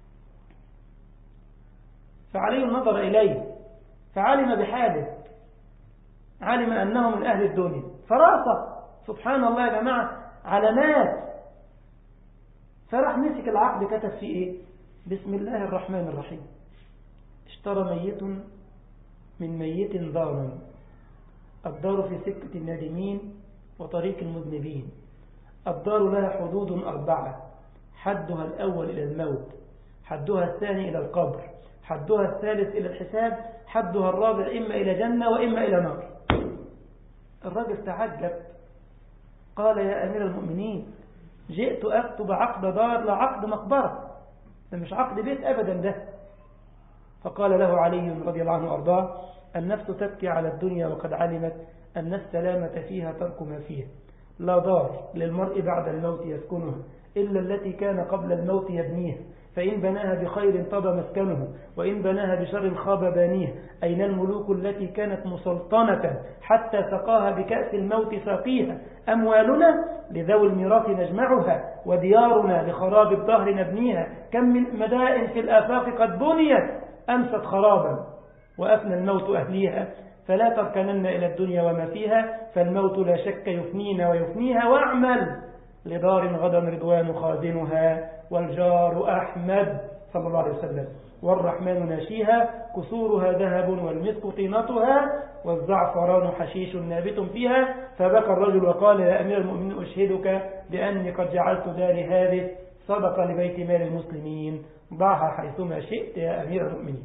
Speaker 1: فعلي نظر إليه فعلم بحاله، علم أنه من أهل الدنيا فراسه. سبحان الله يا جماعة، علامات. فراح مسك العقد كتب فيه إيه؟ بسم الله الرحمن الرحيم. اشترى ميت من ميت دارا، الدار في سكة النادمين وطريق المذنبين. الدار لها حدود أربعة، حدها الأول إلى الموت، حدها الثاني إلى القبر، حدها الثالث إلى الحساب، حدها الرابع إما إلى جنة وإما إلى نار. الرجل تعجب قال يا أمير المؤمنين، جئت أكتب عقد دار لا عقد مقبرة، ده مش عقد بيت أبدا ده. فقال له علي رضي الله عنه وأرضاه النفس تبكي على الدنيا وقد علمت أن السلامة فيها ترك ما فيها. لا دار للمرء بعد الموت يسكنها إلا التي كان قبل الموت يبنيها، فإن بناها بخير طاب مسكنه وإن بناها بشر خاب بانيها. أين الملوك التي كانت مسلطنة حتى سقاها بكأس الموت ساقيها. أموالنا لذوي الميراث نجمعها وديارنا لخراب الدهر نبنيها. كم من مدائن في الآفاق قد بنيت أمست خرابا وأفنى الموت أهليها. فلا تركنن إلى الدنيا وما فيها، فالموت لا شك يفنينا ويفنيها. واعمل لدار غدا رضوان خازنها، والجار أحمد صلى الله عليه وسلم، والرحمن ناشيها، كسورها ذهب والمسك طينتها، والزعفران حشيش نابت فيها. فبكى الرجل وقال يا أمير المؤمنين أشهدك بأني قد جعلت داري هذه صدقة لبيت مال المسلمين، ضعها حيثما شئت يا أمير المؤمنين.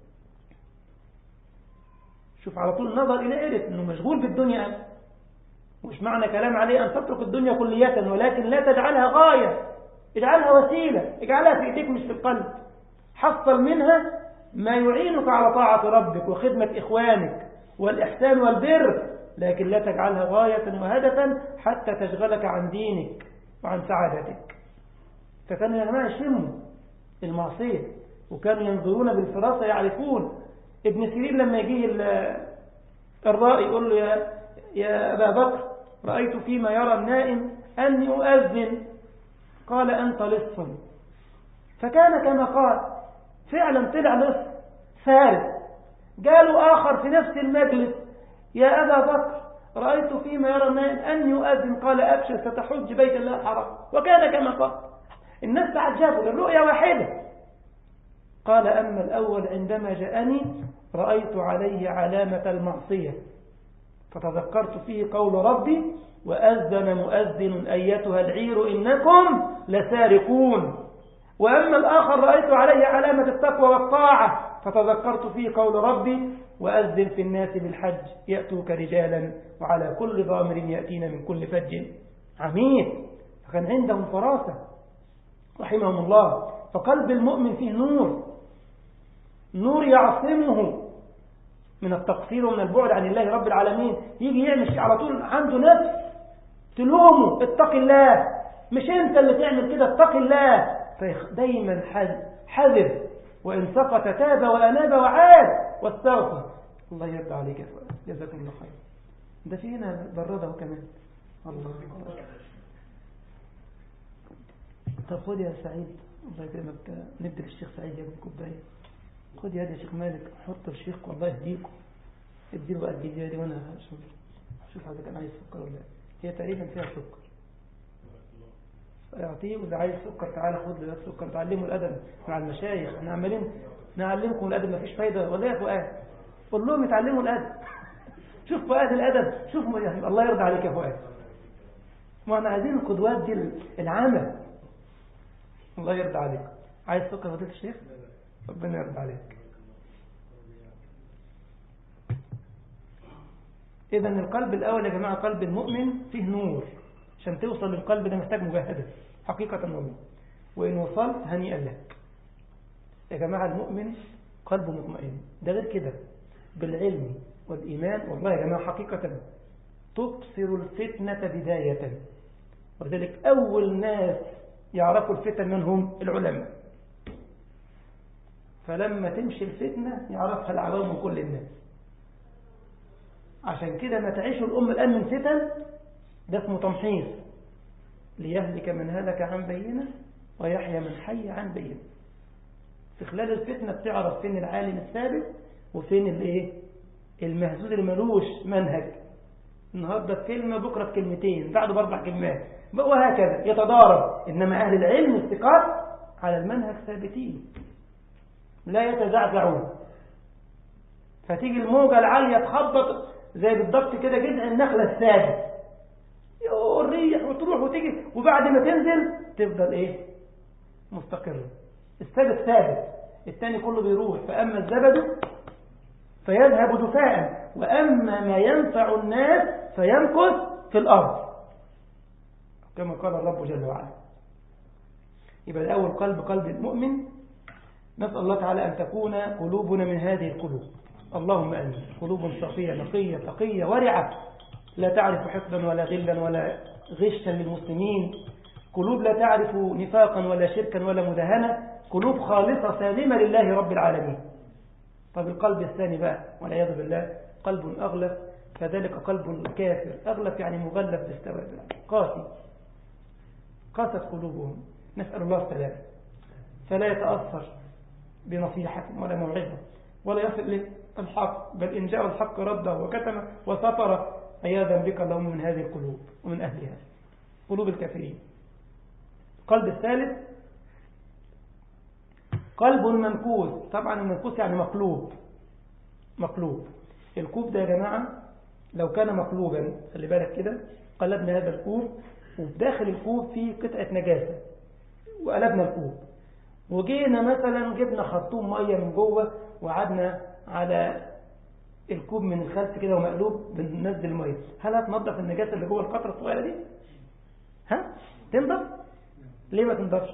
Speaker 1: شوف على طول نظر إلى إرث أنه مشغول بالدنيا، مش معنى كلام عليه أن تترك الدنيا كلية، ولكن لا تجعلها غاية، اجعلها وسيلة، اجعلها في إيديك مش في القلب. حصل منها ما يعينك على طاعة ربك وخدمة إخوانك والإحسان والبر، لكن لا تجعلها غاية وهدفا حتى تشغلك عن دينك وعن سعادتك. فكانوا يا جماعة يشموا المعصية وكانوا ينظرون بالفراسة، يعرفون. ابن سيرين لما يجيه الرائي يقول له يا, يا أبا بكر رأيت فيما يرى النائم أني أؤذن، قال أنت لص. فكان كما قال فعلا طلع لص فارس. قالوا آخر في نفس المجلس يا أبا بكر رأيت فيما يرى النائم أني أؤذن، قال أبشر ستحج بيت الله الحرام. وكان كما قال. الناس تعجبوا للرؤيا واحدة. قال أما الأول عندما جاءني رأيت عليه علامة المعصية فتذكرت فيه قول ربي وأذن مؤذن أيتها العير إنكم لسارقون. وأما الآخر رأيت عليه علامة التقوى والطاعة فتذكرت فيه قول ربي وأذن في الناس بالحج يأتوك رجالا وعلى كل ضامر يأتين من كل فج عميق. فكان عندهم فراسة رحمهم الله. فقلب المؤمن فيه نور، نور يعصمه من التقصير ومن البعد عن الله رب العالمين. يجي يعمل على طول عنده نفس تلومه اتق الله، مش انت اللي تعمل كده، اتق الله. فدايما حذر، وإن سقط تاب وأناب وعاد واستغفر. الله يرضى عليك يا فؤاد، جزاكم الله خير. ده في هنا برده كمان. الله طب خد يا سعيد، الله يكرمك، ندي للشيخ سعيد يا ابن كوبايه. خد يا شيخ مالك، حط الشيخ والله يهديكم، اديله بقى الجديده دي وانا اشوف شوف هذا كان عايز سكر ولا لا. هي تقريبا فيها سكر، اعطيه. واللي عايز سكر تعالى خد له سكر. تعلموا الادب مع المشايخ، احنا عمالين نعلمكم الادب مفيش فايده ولا يا فؤاد. قول لهم يتعلموا الادب. شوف فؤاد الادب، شوف يعني الله يرضى عليك يا فؤاد. ما احنا عايزين القدوات دي العمل. الله يرضى عليك. عايز سكر فضيلة الشيخ؟ ربنا يرضى عليك. إذا القلب الأول يا جماعة قلب المؤمن فيه نور. عشان توصل للقلب ده محتاج مجاهدة حقيقة والله، وإن وصلت هنيئا لك يا جماعة. المؤمن قلبه مطمئن. ده غير كده بالعلم والإيمان. والله يا جماعة حقيقة تبصر الفتنة بداية، وذلك أول ناس يعرفوا الفتن من هم؟ العلماء. فلما تمشي الفتنة يعرفها العوام وكل الناس. عشان كده ما تعيش الأمة الآن من فتن ده اسمه تمحيص، ليهلك من هلك عن بينه ويحيى من حي عن بينه. في خلال الفتنة بتعرف فين العالم الثابت وفين الايه المهزوز اللي ملوش منهج، النهارده بكلمة بكرة بكلمتين بعده باربع كلمات وهكذا يتضارب. إنما أهل العلم الثقات على المنهج ثابتين لا يتزعزعون. فتيجي الموجة العالية تخبط زي بالضبط كده جذع النخلة الثابت، الريح وتروح وتيجي وبعد ما تنزل تفضل ايه مستقر. الثابت ثابت، الثاني كله بيروح. فأما الزبد فيذهب دفاعا وأما ما ينفع الناس فيمكث في الأرض كما قال الرب جل وعلا. يبقى الأول قلب قلب المؤمن. نسأل الله تعالى أن تكون قلوبنا من هذه القلوب، اللهم أمين. قلوب صافية نقية تقية ورعة لا تعرف حقدا ولا غلا ولا غشا للمسلمين، قلوب لا تعرف نفاقا ولا شركا ولا مدهنة، قلوب خالصة سالمة لله رب العالمين. طب القلب الثاني بقى والعياذ بالله قلب أغلف، فذلك قلب الكافر. أغلف يعني مغلف بالسواد، قاسي، قاست قلوبهم، نسأل الله السلامة. فلا يتأثر بنصيحة ولا موعظة ولا يصل للحق، بل إن جاء الحق رده وكتم وسطر. عياذا بك اللهم من هذه القلوب ومن أهلها، قلوب الكافرين. القلب الثالث قلب منكوس. طبعا المنكوس يعني مقلوب، مقلوب. الكوب ده يا جماعة لو كان مقلوبا، خلي بالك كده، قلبنا هذا الكوب وبداخل الكوب فيه قطعة نجاسة وقلبنا الكوب وجينا مثلا جبنا خرطوم مية من جوه وقعدنا على الكوب من الخلف كده ومقلوب بننزل المية، هل هتنضف النجاسة اللي جوه القطرة الصغيرة دي؟ ها؟ تنضف؟ ليه ما تنضفش؟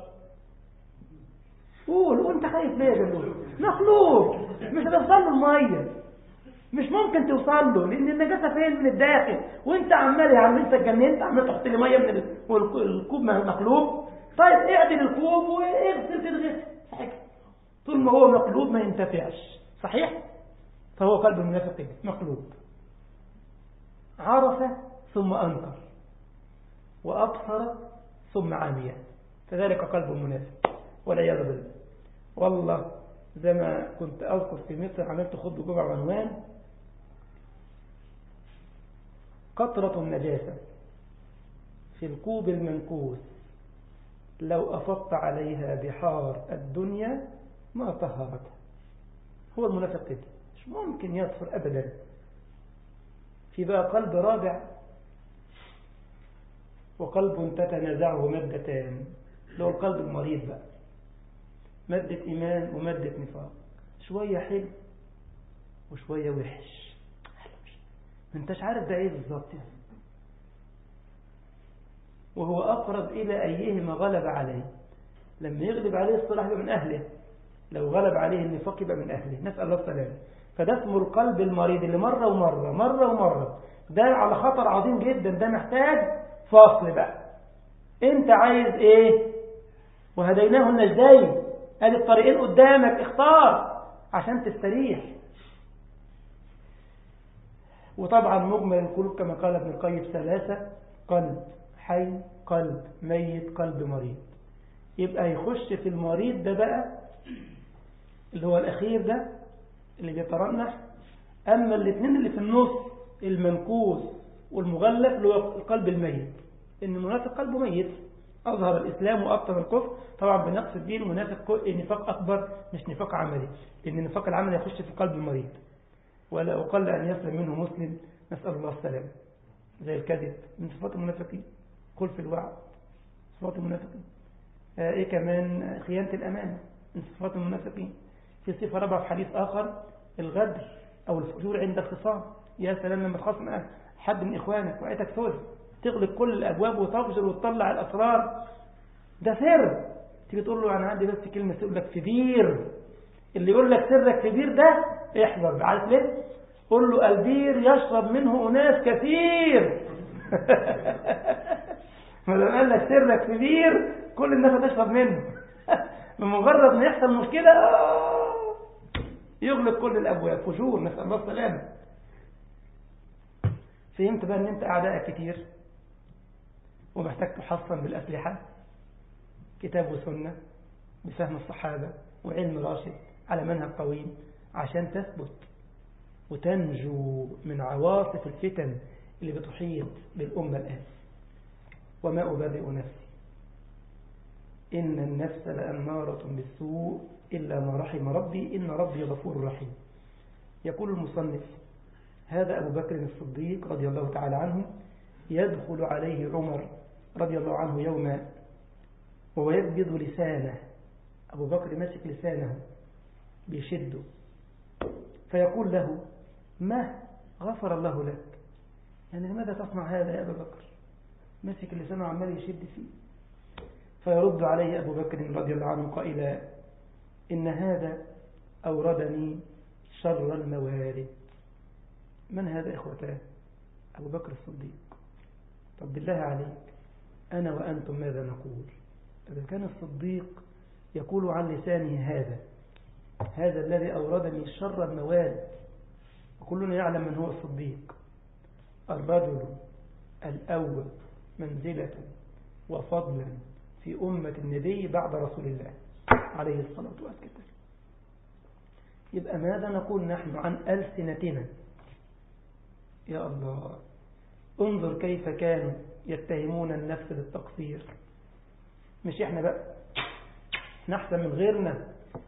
Speaker 1: قول وانت خايف ليه يا جلول؟ مخلوق مش هتوصل له المية، مش ممكن توصل له لان النجاسة فين؟ من الداخل. وانت عمال يا عم انت اتجننت عمال تحط لي مية من ال... والكوب مقلوب. طيب اعدل الكوب واغسل تتغسل، صحيح؟ طول ما هو مقلوب ما ينتفعش، صحيح؟ فهو قلب المنافق مقلوب، عرف ثم أنكر وأبصر ثم عمي، فذلك قلب المنافق والعياذ بالله. والله زي ما كنت أذكر في مصر عملت خطبة جمعة عنوان قطرة النجاسة في الكوب المنكوس لو أفضت عليها بحار الدنيا ما طهرتها. هو المنافق كده مش ممكن يطهر أبدا. في بقى قلب رابع وقلب تتنازعه مادتان، اللي هو القلب المريض بقى، مادة إيمان ومادة نفاق، شوية حلو وشوية وحش، ما انتش عارف ده ايه بالظبط يعني. وهو أقرب إلى أيهما غلب عليه. لما يغلب عليه الصلاح يبقى من أهله، لو غلب عليه النفاق يبقى من أهله، نسأل الله السلامة. فده اسمه القلب المريض اللي مرة ومرة مرة ومرة، ده على خطر عظيم جدا، ده محتاج فاصل بقى. انت عايز ايه؟ وهديناه النجدين، ادي الطريقين قدامك، اختار عشان تستريح. وطبعا مجمل القلوب كما قال ابن القيم ثلاثة: قلب حي، قلب ميت، قلب مريض. يبقى يخش في المريض ده بقى اللي هو الأخير ده اللي بيترنح. أما الاثنين اللي في النص المنكوس والمغلف اللي هو القلب الميت، إن المنافق قلبه ميت، أظهر الإسلام وأبطن الكفر. طبعا بنقصد به المنافق نفاق أكبر مش نفاق عملي، لأن النفاق العملي يخش في القلب المريض ولا أقل أن يسلم منه مسلم، نسأل الله السلام. زي الكذب من صفات المنافقين، قل في الوعد صفات المنافقين. آه إيه كمان؟ خيانة الأمانة من صفات المنافقين. في صفة رابعة في حديث آخر: الغدر أو الفجور عند الخصام. يا سلام لما تخاصم حد من إخوانك وعيتك فوز، تغلق كل الأبواب وتفجر وتطلع الأسرار، ده سر. تيجي تقول له أنا عندي بس كلمة تقول لك كبير، اللي يقول لك سرك كبير ده احذر. عارف ليه؟ قل له البير يشرب منه أناس كثير. ما لو قال لك سرك كبير كل الناس هتشرب منه. بمجرد ما يحصل مشكلة يغلق كل الأبواب، فجور، نسأل الله السلامة. فهمت بقى ان انت اعدائك كتير ومحتاج تحصن بالأسلحة، كتاب وسنة بفهم الصحابة وعلم راشد على منهج قويم عشان تثبت وتنجو من عواصف الفتن اللي بتحيط بالأمة الآن. وما أبرئ نفسي إن النفس لأمارة بالسوء إلا ما رحم ربي إن ربي غفور رحيم. يقول المصنف: هذا أبو بكر الصديق رضي الله تعالى عنه يدخل عليه عمر رضي الله عنه يوما وهو يقبض لسانه. أبو بكر ماسك لسانه بيشده، فيقول له: ما غفر الله لك؟ يعني لماذا تصنع هذا يا أبا بكر؟ ماسك لسانه عمال يشد فيه. فيرد عليه أبو بكر رضي الله عنه قائلا: إن هذا أوردني شر الموارد. من هذا إخوتان؟ أبو بكر الصديق. طب بالله عليك أنا وأنتم ماذا نقول إذا كان الصديق يقول عن لسانه هذا هذا الذي أوردني شر الموارد؟ وكلنا يعلم من هو الصديق، الرجل الأول منزلة وفضلا في أمة النبي بعد رسول الله عليه الصلاة والسلام. يبقى ماذا نقول نحن عن ألسنتنا؟ يا الله، انظر كيف كانوا يتهمون النفس بالتقصير. مش احنا بقى نحسن من غيرنا،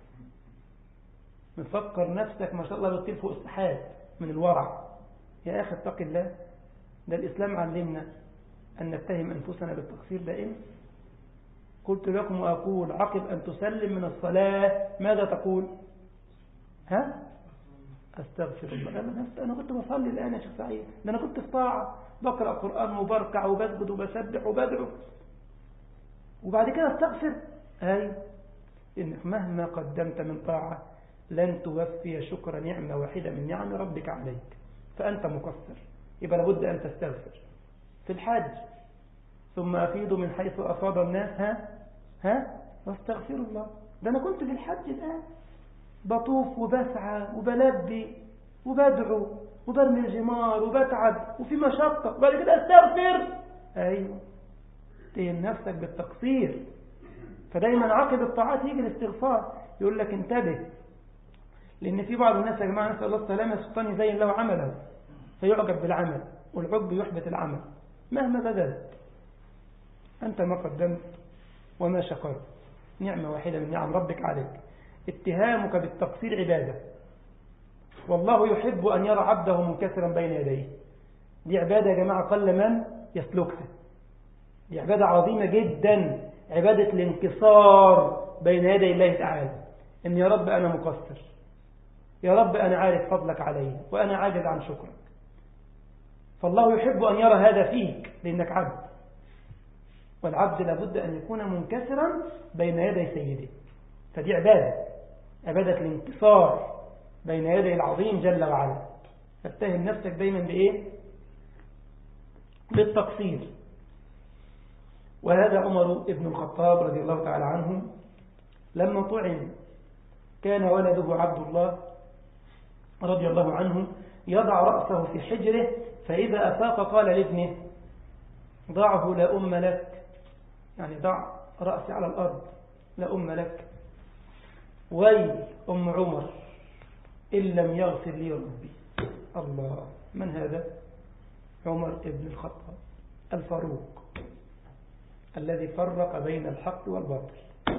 Speaker 1: نفكر نفسك ما شاء الله بتطير فوق السحاب من الورع. يا أخي اتق الله، ده الإسلام علمنا أن نتهم أنفسنا بالتقصير دائما. قلت لكم وأقول: عقب أن تسلم من الصلاة ماذا تقول؟ ها؟ أستغفر الله. أنا, أنا كنت بصلي الآن يا شيخ سعيد، ده أنا كنت في طاعة بقرأ قرآن وبركع وبسجد وبسبح وبدعو، وبعد كده استغفر. أي إنك مهما قدمت من طاعة لن توفي شكر نعمة واحدة من نعم ربك عليك، فأنت مقصر. يبقى لابد أن تستغفر. في الحج: ثم أفيضوا من حيث أفاض الناس ها ها واستغفر الله. ده أنا كنت في الحج الآن بطوف وبسعى وبلبي وبدعو وبرمي الجمار وبتعب وفي مشقة، وبعد كده استغفر. أيوة، تهم نفسك بالتقصير. فدايما عقب الطاعات يجي الاستغفار. يقول لك انتبه، لأن في بعض الناس يا جماعة نسأل الله السلامة الشيطان يزين له عمله فيعجب بالعمل، والعجب يحبط العمل مهما بذلت. أنت ما قدمت وما شكرت نعمة واحدة من نعم ربك عليك. اتهامك بالتقصير عبادة، والله يحب أن يرى عبده منكسرا بين يديه. دي عبادة يا جماعة قل من يسلكها. دي عبادة عظيمة جدا، عبادة الانكسار بين يدي الله تعالى. إن يا رب أنا مقصر، يا رب أنا عارف فضلك علي وأنا عاجز عن شكرك. فالله يحب أن يرى هذا فيك لأنك عبد، والعبد لابد أن يكون منكسرا بين يدي سيده. فدي عبادة، عبادة الانكسار بين يدي العظيم جل وعلا. فاتهم نفسك دايما بإيه؟ بالتقصير. وهذا عمر بن الخطاب رضي الله تعالى عنه لما طعن كان ولده عبد الله رضي الله عنه يضع رأسه في حجره، فإذا أفاق قال لابنه: ضعه لا أم لك، يعني ضع رأسي على الأرض لا أم لك. ويل أم عمر إن لم يغفر لي ربي. الله، من هذا؟ عمر بن الخطاب الفاروق الذي فرق بين الحق والباطل.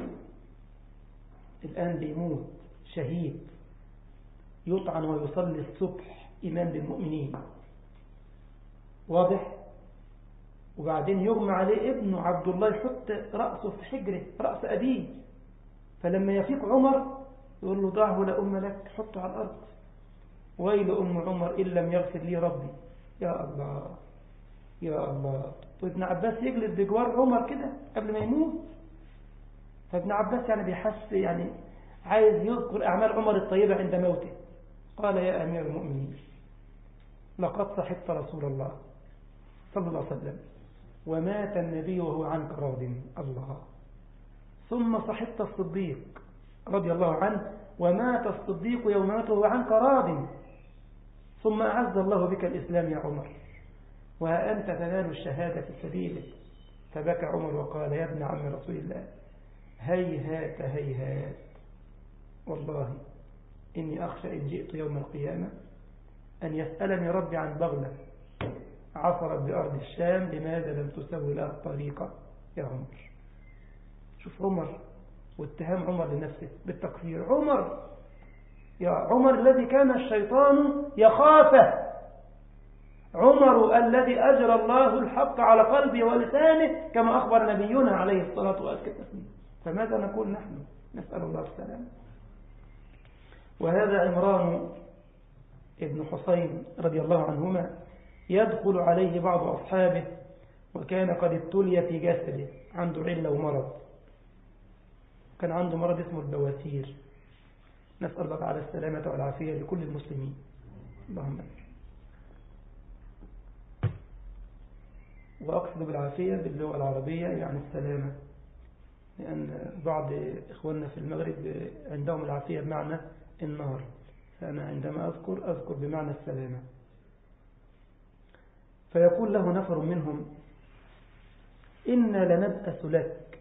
Speaker 1: الآن بيموت شهيد، يطعن ويصلي الصبح إمام للمؤمنين، واضح؟ وبعدين يغمى عليه ابنه عبد الله يحط رأسه في حجره، رأس أبيه. فلما يفيق عمر يقول له: ضعه لا أم لك، حطه على الأرض. ويل أم عمر إن لم يغفر لي ربي. يا الله يا الله. وابن عباس يجلس بجوار عمر كده قبل ما يموت. فابن عباس يعني بيحس، يعني عايز يذكر أعمال عمر الطيبة عند موته. قال: يا أمير المؤمنين، لقد صحبت رسول الله صلى الله عليه وسلم ومات النبي وهو عنك راض. الله. ثم صحبت الصديق رضي الله عنه ومات الصديق يوم مات وهو عنك راض. ثم أعز الله بك الإسلام يا عمر، وها أنت تنال الشهادة في سبيله فبكى عمر وقال يا ابن عم رسول الله هيهات هيهات والله إني أخشى إن جئت يوم القيامة أن يسألني ربي عن بغلة عثرت بأرض الشام لماذا لم تسوي لها الطريقة يا عمر. شوف عمر واتهام عمر لنفسه بالتقصير. عمر يا عمر الذي كان الشيطان يخافه، عمر الذي أجرى الله الحق على قلبه ولسانه كما أخبر نبينا عليه الصلاة والسلام. فماذا نقول نحن؟ نسأل الله السلام. وهذا عمران ابن حسين رضي الله عنهما يدخل عليه بعض أصحابه وكان قد ابتلي في جسده، عنده علة ومرض، كان عنده مرض اسمه البواسير. نسأل الله على السلامة والعافية لكل المسلمين اللهم آمين. وأقصد بالعافية باللغة العربية يعني السلامة، لأن بعض إخواننا في المغرب عندهم العافية بمعنى النار، فأنا عندما أذكر أذكر بمعنى السلامة. فيقول له نفر منهم إنا لنبأس لك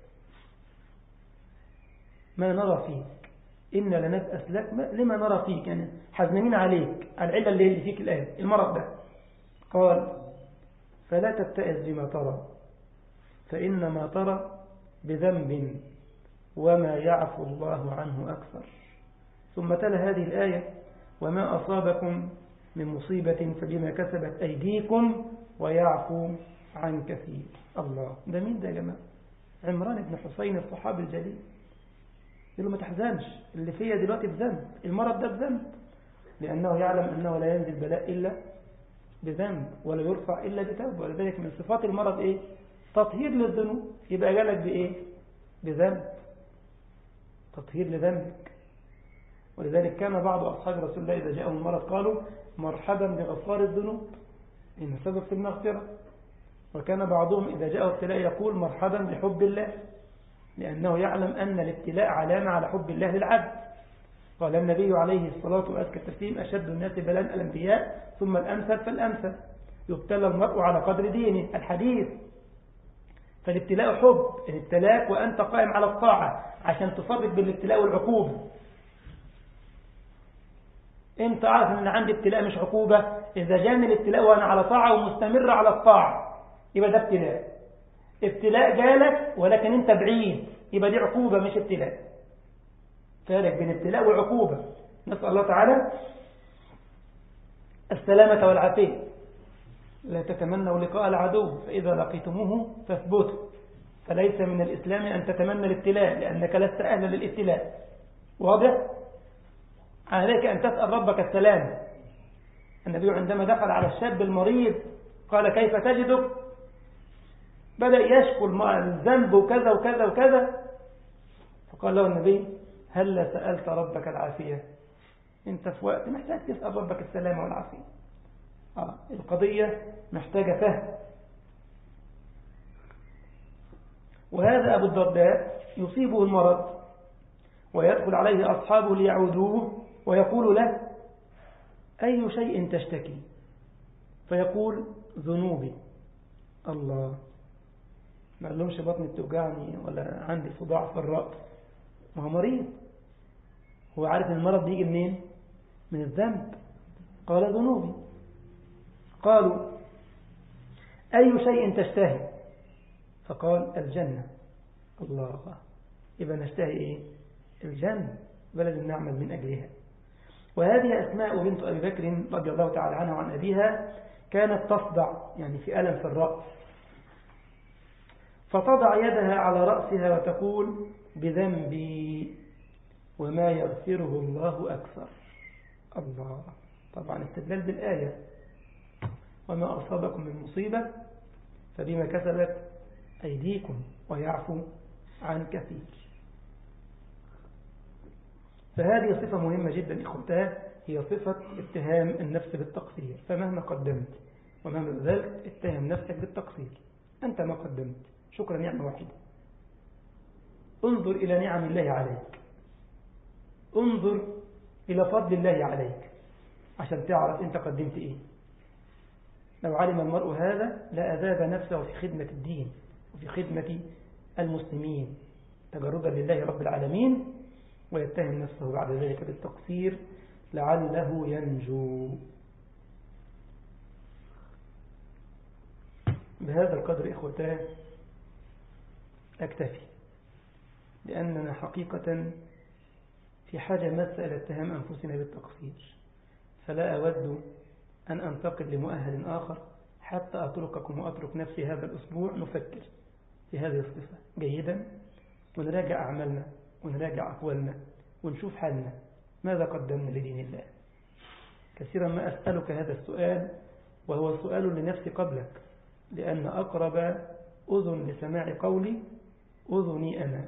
Speaker 1: ما نرى فيك، إنا لنبأس لك لما نرى فيك، يعني حزنين عليك على العلة اللي فيك الآن المرض ده. قال فلا تبتئس بما ترى فإن ما ترى بذنب وما يعفو الله عنه أكثر. ثم تلا هذه الآية وما أصابكم من مصيبة فبما كسبت أيديكم ويعفو عن كثير. الله، ده مين ده يا جماعة؟ عمران بن حسين الصحابي الجليل. يقول له ما تحزنش، اللي فيها دلوقتي بذنب، المرض ده بذنب، لأنه يعلم أنه لا ينزل بلاء إلا بذنب ولا يرفع إلا بتوبة. ولذلك من صفات المرض إيه؟ تطهير للذنوب. يبقى جالك بإيه؟ بذنب، تطهير لذنبك. ولذلك كان بعض أصحاب رسول الله إذا جاءهم المرض قالوا مرحبا بغفار الذنوب إن سبب في المغفرة. وكان بعضهم إذا جاءه ابتلاء يقول مرحبا بحب الله، لأنه يعلم أن الابتلاء علامة على حب الله للعبد. قال النبي عليه الصلاة والسلام أشد الناس بلاء الأنبياء ثم الأمثل فالأمثل، يبتلى المرء على قدر دينه الحديث. فالابتلاء حب، الابتلاء وأنت قائم على الطاعة عشان تفرق بالابتلاء والعقوبة. انت عارف ان عندي ابتلاء مش عقوبة، اذا جاني الابتلاء وانا على طاعة ومستمر على الطاعة يبقى ده ابتلاء. ابتلاء جالك ولكن انت بعيد يبقى دي عقوبة مش ابتلاء. فارق بين ابتلاء وعقوبة. نسأل الله تعالى السلامة والعافية. لا تتمنوا لقاء العدو فإذا لقيتموه فاثبتوا، فليس من الإسلام أن تتمنى الابتلاء لأنك لست أهلا للابتلاء. واضح؟ عليك أن تسأل ربك السلام. النبي عندما دخل على الشاب المريض قال كيف تجدك؟ بدأ يشكو الذنب وكذا وكذا وكذا، فقال له النبي هل سألت ربك العافية؟ انت في وقت محتاج تسأل ربك السلامة والعافية. آه القضية محتاجة فهم. وهذا أبو الدرداء يصيبه المرض ويدخل عليه أصحابه ليعودوه ويقول له أي شيء تشتكي؟ فيقول ذنوبي. الله، ما قالهمش بطني بتوجعني ولا عندي صداع في الرأس، ما هو مريض، هو عارف ان المرض بيجي منين؟ من الذنب. قال ذنوبي. قالوا أي شيء تشتهي؟ فقال الجنة. الله، يبقى نشتهي إيه؟ الجنة، بلد نعمل من أجلها. وهذه أسماء بنت أبي بكر رضي الله تعالى عنها وعن أبيها كانت تصدع، يعني في ألم في الرأس، فتضع يدها على رأسها وتقول بذنبي وما يغفره الله أكثر. الله، طبعا استدلال بالآية وما أصابكم من مصيبة فبما كسبت أيديكم ويعفو عن كثير. فهذه صفة مهمة جدا إخوتها، هي صفة اتهام النفس بالتقصير. فمهما قدمت ومهما بذلت اتهم نفسك بالتقصير. أنت ما قدمت، شكرا نعمة واحدة. انظر إلى نعم الله عليك، انظر إلى فضل الله عليك عشان تعرف أنت قدمت إيه. لو علم المرء هذا لا أذاب نفسه في خدمة الدين وفي خدمة المسلمين تجردا لله رب العالمين، ويتهم نفسه بعد ذلك بالتقصير لعله ينجو. بهذا القدر إخوتاه أكتفي، لأننا حقيقة في حاجة ماسة إلى اتهام أنفسنا بالتقصير، فلا أود أن أنتقل لمؤهل آخر حتى أترككم وأترك نفسي هذا الأسبوع نفكر في هذه الصفة جيدا، ونراجع أعمالنا ونراجع أقوالنا ونشوف حالنا ماذا قدمنا لدين الله. كثيرا ما أسألك هذا السؤال، وهو سؤال لنفسي قبلك، لأن أقرب أذن لسماع قولي أذني أنا.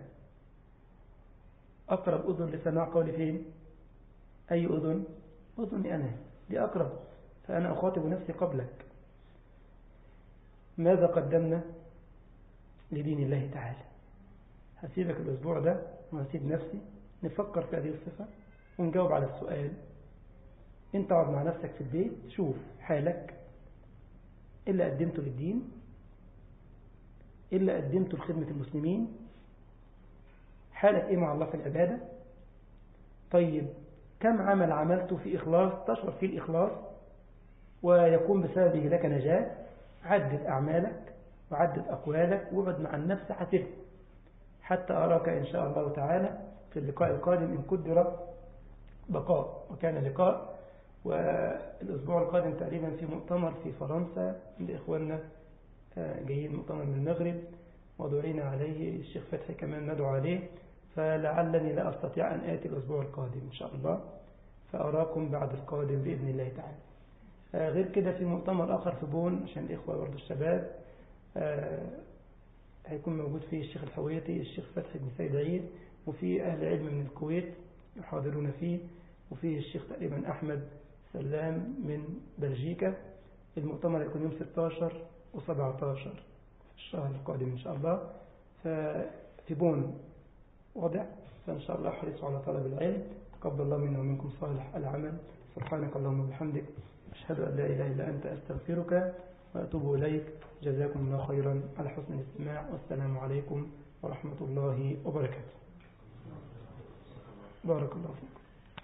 Speaker 1: أقرب أذن لسماع قولي فين؟ أي أذن؟ أذني أنا، دي أقرب، فأنا أخاطب نفسي قبلك. ماذا قدمنا لدين الله تعالى؟ هسيبك الأسبوع ده وهسيب نفسي نفكر في هذه الصفة ونجاوب على السؤال. انت اقعد مع نفسك في البيت، شوف حالك، إلا قدمته للدين، إلا قدمته لخدمة المسلمين، حالك إيه مع الله في العبادة. طيب كم عمل عملته في إخلاص تشعر فيه الإخلاص ويكون بسببه لك نجاة؟ عدد أعمالك وعدد أقوالك وابعد مع النفس حسب، حتى أراك إن شاء الله تعالى في اللقاء القادم إن قدر بقاء، وكان لقاء. والأسبوع القادم تقريبا في مؤتمر في فرنسا لإخواننا جايين، مؤتمر من المغرب ودعينا عليه، الشيخ فتحي كمان ندعو عليه، فلعلني لا أستطيع أن آتي الأسبوع القادم إن شاء الله، فأراكم بعد القادم بإذن الله تعالى. غير كده في مؤتمر آخر في بون عشان الإخوة برضو الشباب، هيكون موجود فيه الشيخ الحويتي، الشيخ فتحي بن سيد عيد، وفي أهل علم من الكويت يحاضرون فيه، وفيه الشيخ تقريبا أحمد سلام من بلجيكا. المؤتمر يكون يوم ستة عشر وسبعة عشر في الشهر القادم إن شاء الله، ففي بون وضع، فإن شاء الله حريصوا على طلب العلم. تقبل الله منا ومنكم صالح العمل. سبحانك اللهم وبحمدك، أشهد أن لا إله إلا أنت، أستغفرك وأتوب إليك. جزاكم الله خيرا على حسن الاستماع، والسلام عليكم ورحمة الله وبركاته. بارك الله فيك.